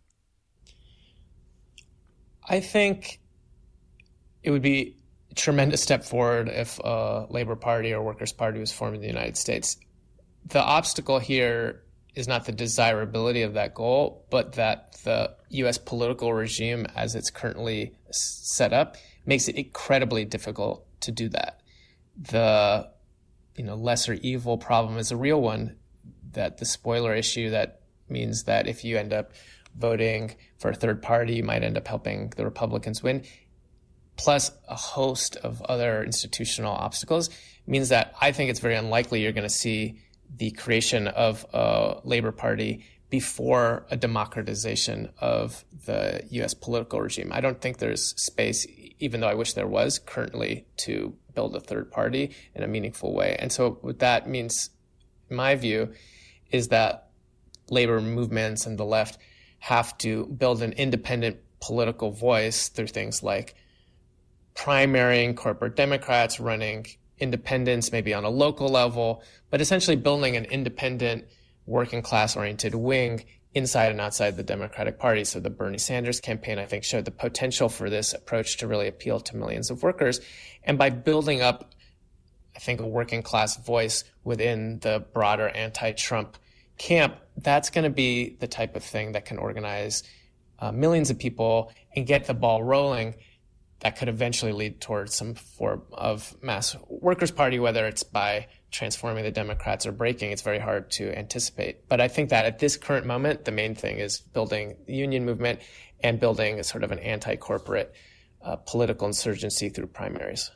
I think it would be a tremendous step forward if a Labor Party or Workers' Party was formed in the United States. The obstacle here is not the desirability of that goal, but that the U.S. political regime as it's currently set up makes it incredibly difficult to do that. The lesser evil problem is a real one, that the spoiler issue that means that if you end up voting for a third party, you might end up helping the Republicans win, plus a host of other institutional obstacles, means that I think it's very unlikely you're going to see the creation of a Labor Party before a democratization of the U.S. political regime. I don't think there's space, even though I wish there was currently, to build a third party in a meaningful way. And so what that means, in my view, is that labor movements and the left have to build an independent political voice through things like primarying corporate Democrats, running independents, maybe on a local level, but essentially building an independent, working class oriented wing inside and outside the Democratic Party. So the Bernie Sanders campaign, I think, showed the potential for this approach to really appeal to millions of workers. And by building up, I think, a working class voice within the broader anti-Trump camp, that's going to be the type of thing that can organize millions of people and get the ball rolling. That could eventually lead towards some form of mass workers' party, whether it's by transforming the Democrats or breaking. It's very hard to anticipate. But I think that at this current moment, the main thing is building the union movement and building a sort of an anti-corporate political insurgency through primaries.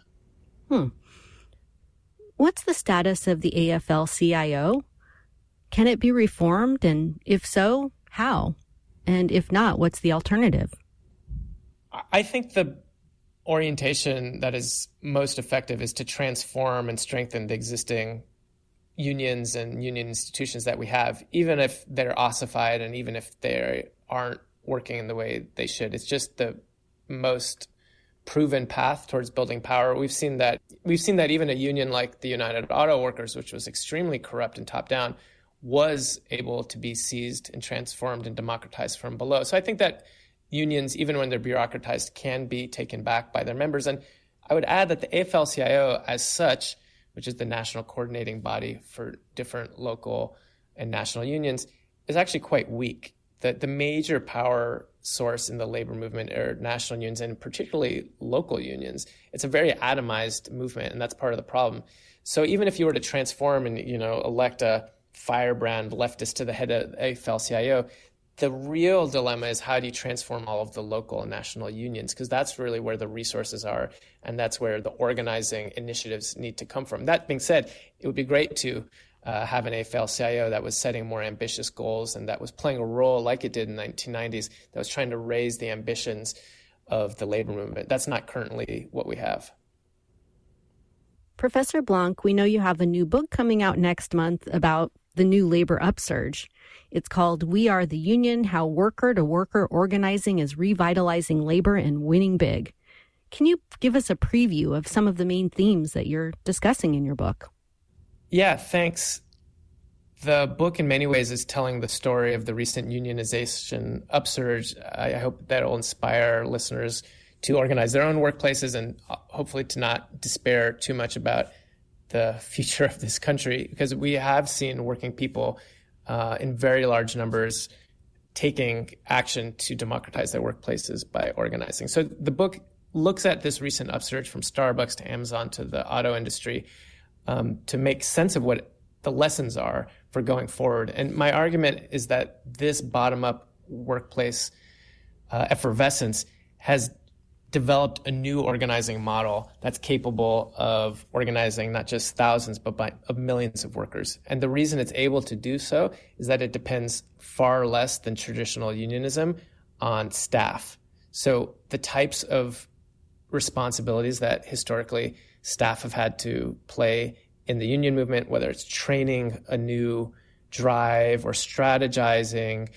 What's the status of the AFL-CIO? Can it be reformed? And if so, how? And if not, what's the alternative? I think the orientation that is most effective is to transform and strengthen the existing unions and union institutions that we have, even if they're ossified and even if they aren't working in the way they should. It's just the most proven path towards building power. We've seen that even a union like the United Auto Workers, which was extremely corrupt and top down, was able to be seized and transformed and democratized from below. So I think that unions, even when they're bureaucratized, can be taken back by their members. And I would add that the AFL-CIO as such, which is the national coordinating body for different local and national unions, is actually quite weak. The major power source in the labor movement are national unions and particularly local unions. It's a very atomized movement, and that's part of the problem. So even if you were to transform and elect a firebrand leftist to the head of AFL-CIO, the real dilemma is how do you transform all of the local and national unions? Because that's really where the resources are, and that's where the organizing initiatives need to come from. That being said, it would be great to have an AFL-CIO that was setting more ambitious goals and that was playing a role like it did in the 1990s, that was trying to raise the ambitions of the labor movement. That's not currently what we have. Professor Blanc, we know you have a new book coming out next month about the new labor upsurge. It's called We Are the Union, How Worker-to-Worker Organizing is Revitalizing Labor and Winning Big. Can you give us a preview of some of the main themes that you're discussing in your book? Yeah, thanks. The book in many ways is telling the story of the recent unionization upsurge. I hope that it will inspire listeners to organize their own workplaces and hopefully to not despair too much about the future of this country, because we have seen working people in very large numbers taking action to democratize their workplaces by organizing. So the book looks at this recent upsurge from Starbucks to Amazon to the auto industry to make sense of what the lessons are for going forward. And my argument is that this bottom-up workplace effervescence has developed a new organizing model that's capable of organizing not just thousands, but of millions of workers. And the reason it's able to do so is that it depends far less than traditional unionism on staff. So the types of responsibilities that historically staff have had to play in the union movement, whether it's training a new drive or strategizing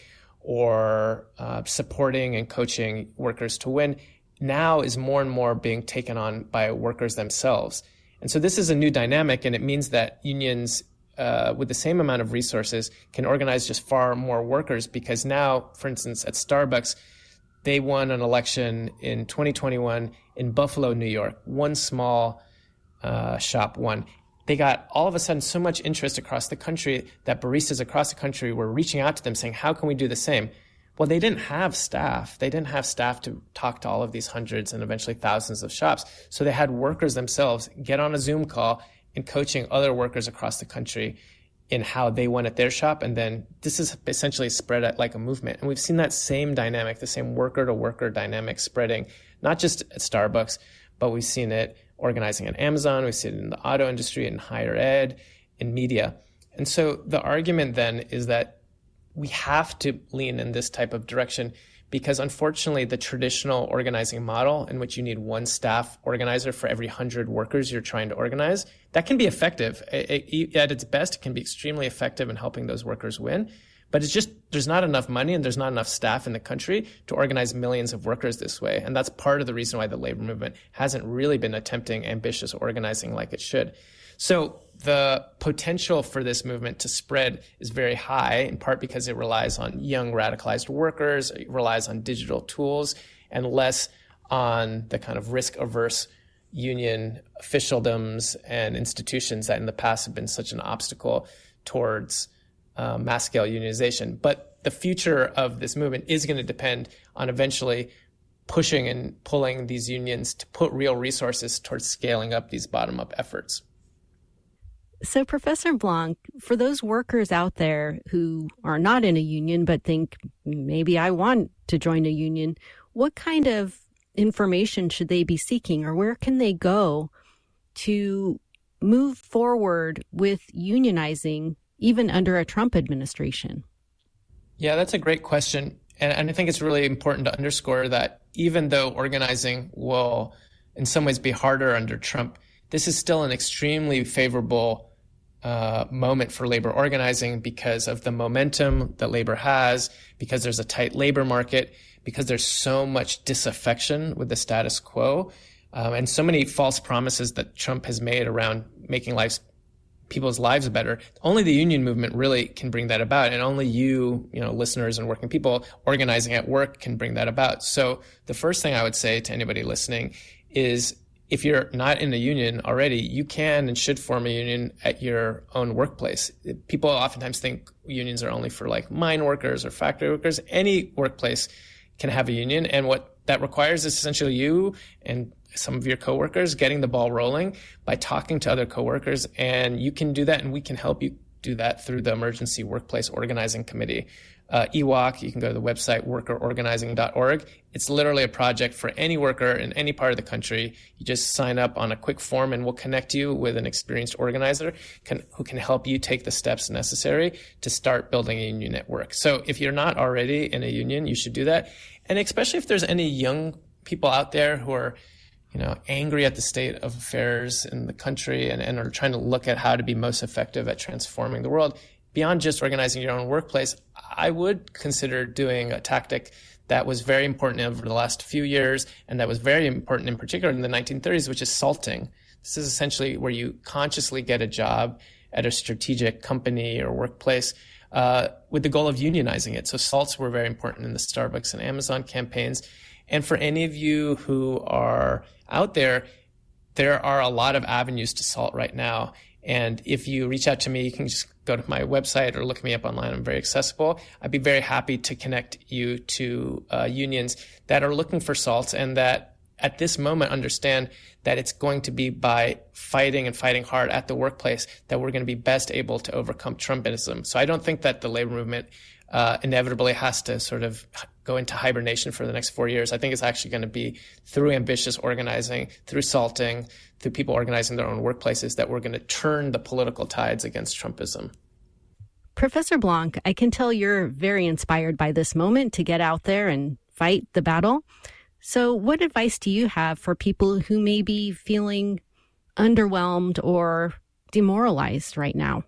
or supporting and coaching workers to win, now is more and more being taken on by workers themselves. And so this is a new dynamic, and it means that unions with the same amount of resources can organize just far more workers, because now, for instance, at Starbucks, they won an election in 2021 in Buffalo, New York. One small shop won. They got all of a sudden so much interest across the country that baristas across the country were reaching out to them saying, how can we do the same? Well, they didn't have staff. They didn't have staff to talk to all of these hundreds and eventually thousands of shops. So they had workers themselves get on a Zoom call and coaching other workers across the country in how they won at their shop. And then this is essentially spread out like a movement. And we've seen that same dynamic, the same worker-to-worker dynamic spreading, not just at Starbucks, but we've seen it organizing at Amazon. We've seen it in the auto industry, in higher ed, in media. And so the argument then is that we have to lean in this type of direction because, unfortunately, the traditional organizing model in which you need one staff organizer for every 100 workers you're trying to organize, that can be effective. At its best, it can be extremely effective in helping those workers win. But it's just there's not enough money and there's not enough staff in the country to organize millions of workers this way. And that's part of the reason why the labor movement hasn't really been attempting ambitious organizing like it should. So the potential for this movement to spread is very high, in part because it relies on young radicalized workers, it relies on digital tools, and less on the kind of risk-averse union officialdoms and institutions that in the past have been such an obstacle towards mass-scale unionization. But the future of this movement is going to depend on eventually pushing and pulling these unions to put real resources towards scaling up these bottom-up efforts. So, Professor Blanc, for those workers out there who are not in a union but think, maybe I want to join a union, what kind of information should they be seeking, or where can they go to move forward with unionizing even under a Trump administration? Yeah, that's a great question. And I think it's really important to underscore that even though organizing will in some ways be harder under Trump, this is still an extremely favorable moment for labor organizing because of the momentum that labor has, because there's a tight labor market, because there's so much disaffection with the status quo, and so many false promises that Trump has made around making people's lives better. Only the union movement really can bring that about, and only you listeners and working people organizing at work can bring that about. So the first thing I would say to anybody listening is, if you're not in a union already, you can and should form a union at your own workplace. People oftentimes think unions are only for like mine workers or factory workers. Any workplace can have a union, and what that requires is essentially you and some of your coworkers getting the ball rolling by talking to other coworkers, and you can do that, and we can help you do that through the Emergency Workplace Organizing Committee. EWOC, you can go to the website workerorganizing.org. It's literally a project for any worker in any part of the country. You just sign up on a quick form, and we'll connect you with an experienced organizer who can help you take the steps necessary to start building a union at work. So if you're not already in a union, you should do that. And especially if there's any young people out there who are angry at the state of affairs in the country and are trying to look at how to be most effective at transforming the world, beyond just organizing your own workplace, I would consider doing a tactic that was very important over the last few years, and that was very important in particular in the 1930s, which is salting. This is essentially where you consciously get a job at a strategic company or workplace with the goal of unionizing it. So salts were very important in the Starbucks and Amazon campaigns. And for any of you who are out there are a lot of avenues to salt right now. And if you reach out to me, you can just go to my website or look me up online. I'm very accessible. I'd be very happy to connect you to unions that are looking for salts, and that at this moment understand that it's going to be by fighting and fighting hard at the workplace that we're going to be best able to overcome Trumpism. So I don't think that the labor movement inevitably has to sort of go into hibernation for the next 4 years. I think it's actually going to be through ambitious organizing, through salting, through people organizing their own workplaces, that we're going to turn the political tides against Trumpism. Professor Blanc, I can tell you're very inspired by this moment to get out there and fight the battle. So what advice do you have for people who may be feeling underwhelmed or demoralized right now?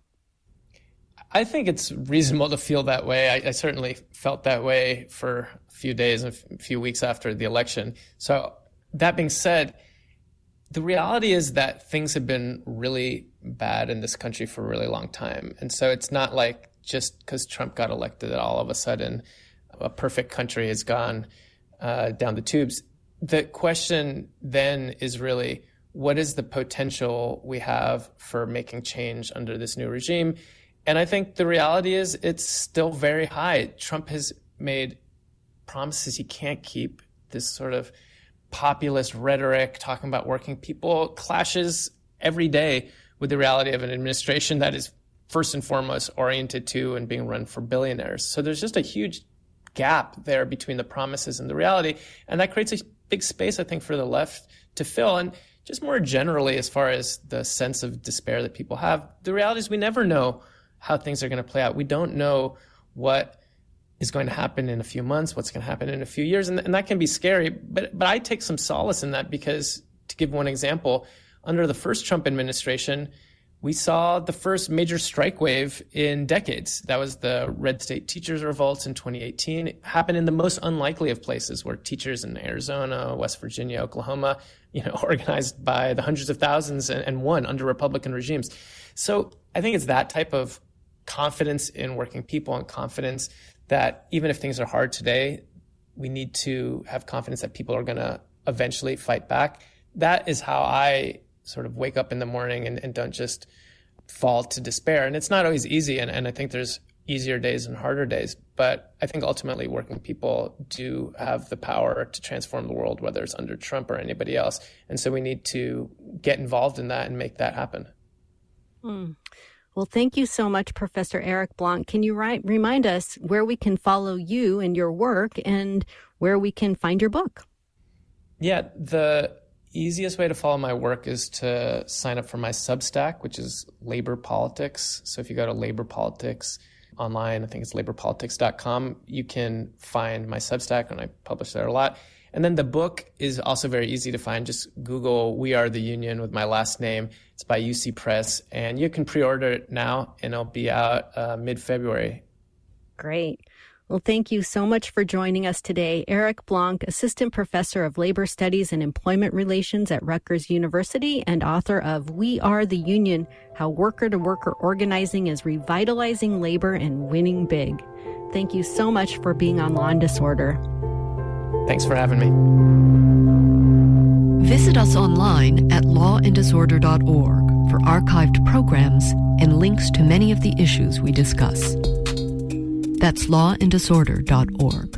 I think it's reasonable to feel that way. I certainly felt that way for a few days and a few weeks after the election. So that being said, the reality is that things have been really bad in this country for a really long time. And so it's not like just because Trump got elected that all of a sudden a perfect country has gone down the tubes. The question then is really, what is the potential we have for making change under this new regime? And I think the reality is it's still very high. Trump has made promises he can't keep. This sort of populist rhetoric talking about working people clashes every day with the reality of an administration that is first and foremost oriented to and being run for billionaires. So there's just a huge gap there between the promises and the reality. And that creates a big space, I think, for the left to fill. And just more generally, as far as the sense of despair that people have, the reality is we never know how things are going to play out. We don't know what is going to happen in a few months, what's going to happen in a few years. And that can be scary. But I take some solace in that because, to give one example, under the first Trump administration, we saw the first major strike wave in decades. That was the Red State Teachers Revolts in 2018. It happened in the most unlikely of places, where teachers in Arizona, West Virginia, Oklahoma, organized by the hundreds of thousands and won under Republican regimes. So I think it's that type of confidence in working people and confidence that even if things are hard today, we need to have confidence that people are going to eventually fight back. That is how I sort of wake up in the morning and don't just fall to despair. And it's not always easy. And I think there's easier days and harder days. But I think ultimately working people do have the power to transform the world, whether it's under Trump or anybody else. And so we need to get involved in that and make that happen. Well, thank you so much, Professor Eric Blanc. Can you remind us where we can follow you and your work and where we can find your book? Yeah, the easiest way to follow my work is to sign up for my Substack, which is Labor Politics. So if you go to Labor Politics online, I think it's laborpolitics.com, you can find my Substack, and I publish there a lot. And then the book is also very easy to find. Just Google We Are the Union with my last name. It's by UC Press, and you can pre-order it now, and it'll be out mid-February. Great. Well, thank you so much for joining us today. Eric Blanc, Assistant Professor of Labor Studies and Employment Relations at Rutgers University and author of We Are the Union, How Worker-to-Worker Organizing is Revitalizing Labor and Winning Big. Thank you so much for being on Law and Disorder. Thanks for having me. Visit us online at lawanddisorder.org for archived programs and links to many of the issues we discuss. That's lawanddisorder.org.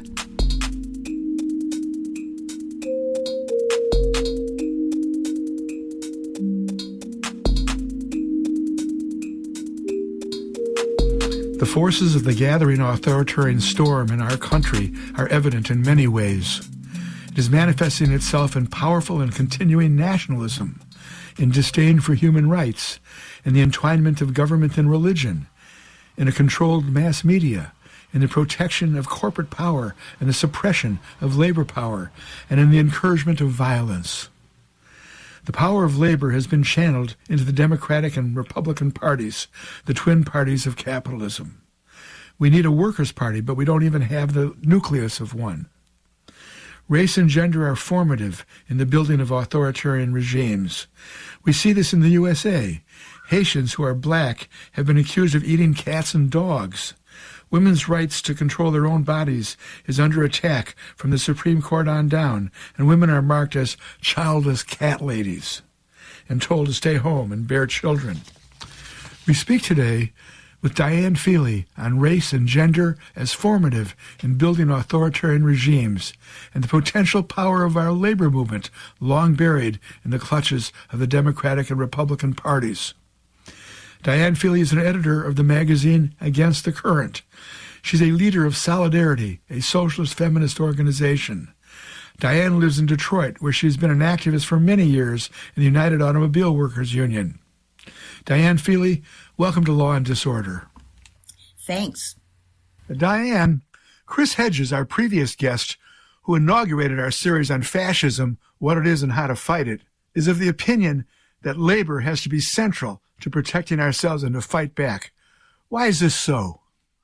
The forces of the gathering authoritarian storm in our country are evident in many ways. It is manifesting itself in powerful and continuing nationalism, in disdain for human rights, in the entwinement of government and religion, in a controlled mass media, in the protection of corporate power and the suppression of labor power, and in the encouragement of violence. The power of labor has been channeled into the Democratic and Republican parties, the twin parties of capitalism. We need a workers' party, but we don't even have the nucleus of one. Race and gender are formative in the building of authoritarian regimes. We see this in the USA. Haitians who are black have been accused of eating cats and dogs. Women's rights to control their own bodies is under attack from the Supreme Court on down, and women are marked as childless cat ladies and told to stay home and bear children. We speak today with Diane Feely on race and gender as formative in building authoritarian regimes and the potential power of our labor movement long buried in the clutches of the Democratic and Republican parties. Diane Feely is an editor of the magazine Against the Current. She's a leader of Solidarity, a socialist feminist organization. Diane lives in Detroit, where she's been an activist for many years in the United Automobile Workers Union. Diane Feely, welcome to Law and Disorder. Thanks. Diane, Chris Hedges, our previous guest, who inaugurated our series on fascism, what it is and how to fight it, is of the opinion that labor has to be central to protecting ourselves and to fight back. Why is this so?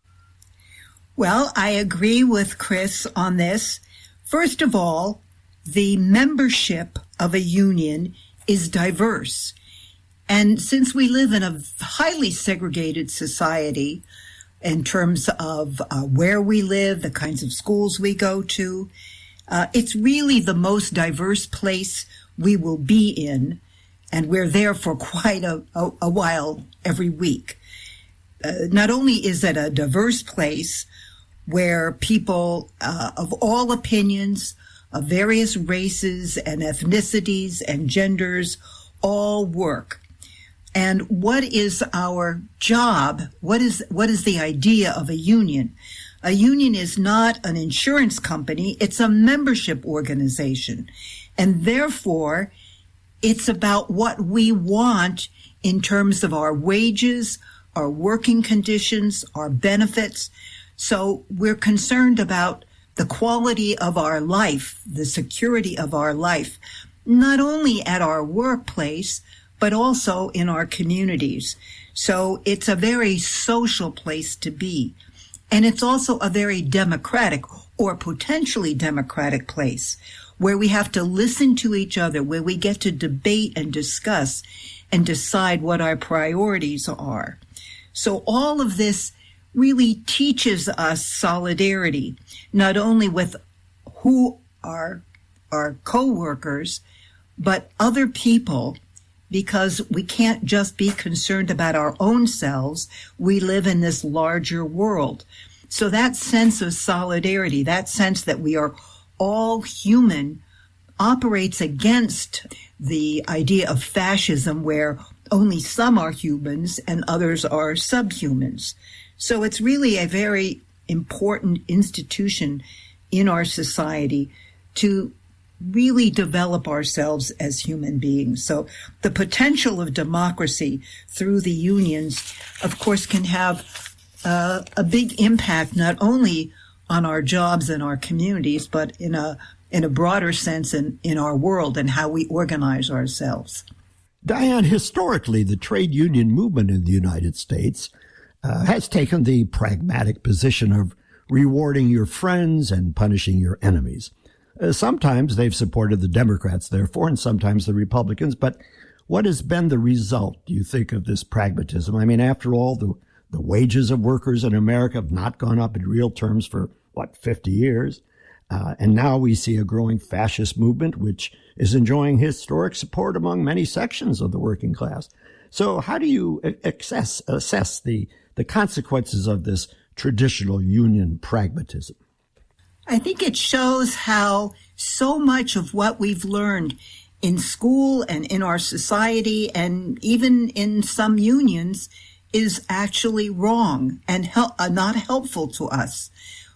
Well, I agree with Chris on this. First of all, the membership of a union is diverse. And since we live in a highly segregated society in terms of where we live, the kinds of schools we go to, it's really the most diverse place we will be in. And we're there for quite a while every week. Not only is it a diverse place where people of all opinions, of various races and ethnicities and genders all work. And what is our job? What is the idea of a union? A union is not an insurance company. It's a membership organization. And therefore, it's about what we want in terms of our wages, our working conditions, our benefits. So we're concerned about the quality of our life, the security of our life, not only at our workplace, but also in our communities. So it's a very social place to be. And it's also a very democratic or potentially democratic place, where we have to listen to each other, where we get to debate and discuss and decide what our priorities are. So all of this really teaches us solidarity, not only with who are our co-workers, but other people, because we can't just be concerned about our own selves. We live in this larger world. So that sense of solidarity, that sense that we are all human, operates against the idea of fascism, where only some are humans and others are subhumans. So it's really a very important institution in our society to really develop ourselves as human beings. So the potential of democracy through the unions, of course, can have a big impact not only on our jobs and our communities, but in a in a broader sense in our world and how we organize ourselves. Diane, historically, the trade union movement in the United States has taken the pragmatic position of rewarding your friends and punishing your enemies. Sometimes they've supported the Democrats, therefore, and sometimes the Republicans. But what has been the result, do you think, of this pragmatism? I mean, after all, the wages of workers in America have not gone up in real terms for, 50 years? And now we see a growing fascist movement, which is enjoying historic support among many sections of the working class. So how do you assess the consequences of this traditional union pragmatism? I think it shows how so much of what we've learned in school and in our society and even in some unions is actually wrong and not helpful to us.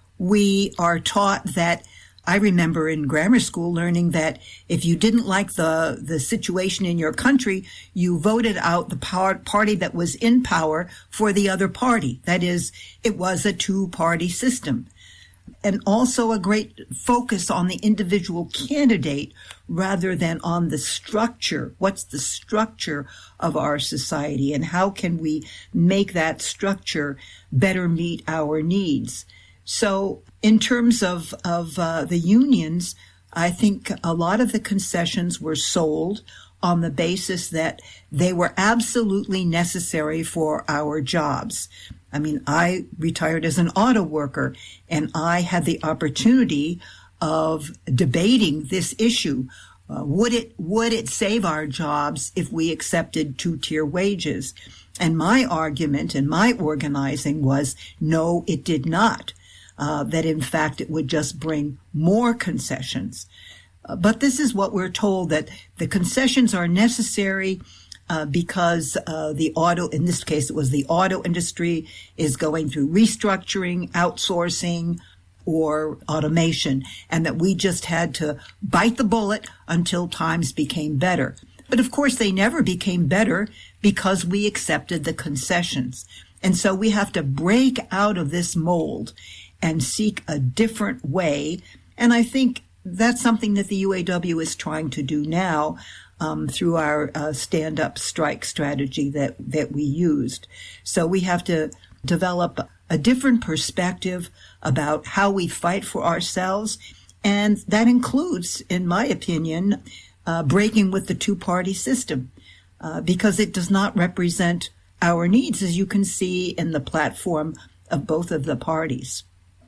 We are taught that, I remember in grammar school learning that if you didn't like the situation in your country, you voted out the party that was in power for the other party. That is, it was a two-party system. And also a great focus on the individual candidate rather than on the structure. What's the structure of our society and how can we make that structure better meet our needs? So in terms of the unions, I think a lot of the concessions were sold on the basis that they were absolutely necessary for our jobs. I mean, I retired as an auto worker, and I had the opportunity of debating this issue. Would it save our jobs if we accepted two-tier wages? And my argument and my organizing was, no, it did not. That in fact it would just bring more concessions. But this is what we're told, that the concessions are necessary because in this case it was the auto industry, is going through restructuring, outsourcing, or automation, and that we just had to bite the bullet until times became better. But of course they never became better because we accepted the concessions. And so we have to break out of this mold and seek a different way. And I think that's something that the UAW is trying to do now through our stand-up strike strategy that we used. So we have to develop a different perspective about how we fight for ourselves. And that includes, in my opinion, breaking with the two-party system because it does not represent our needs, as you can see in the platform of both of the parties.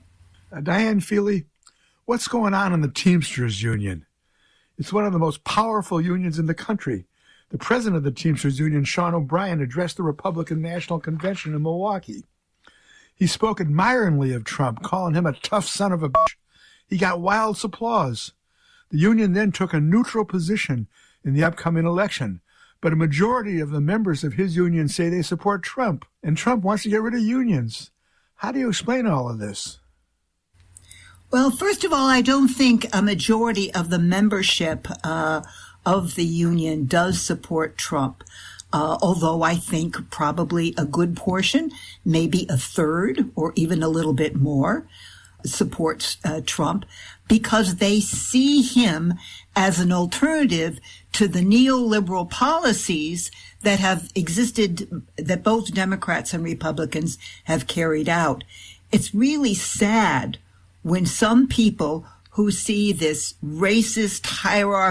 Diane Feely, what's going on in the Teamsters Union? It's one of the most powerful unions in the country. The president of the Teamsters Union, Sean O'Brien, addressed the Republican National Convention in Milwaukee. He spoke admiringly of Trump, calling him a tough son of a bitch. He got wild applause. The union then took a neutral position in the upcoming election, but a majority of the members of his union say they support Trump, and Trump wants to get rid of unions. How do you explain all of this? Well, first of all, I don't think a majority of the membership of the union does support Trump, although I think probably a good portion, maybe a third or even a little bit more, supports Trump because they see him as an alternative to the neoliberal policies that have existed, that both Democrats and Republicans have carried out. It's really sad when some people who see this racist, hierarchical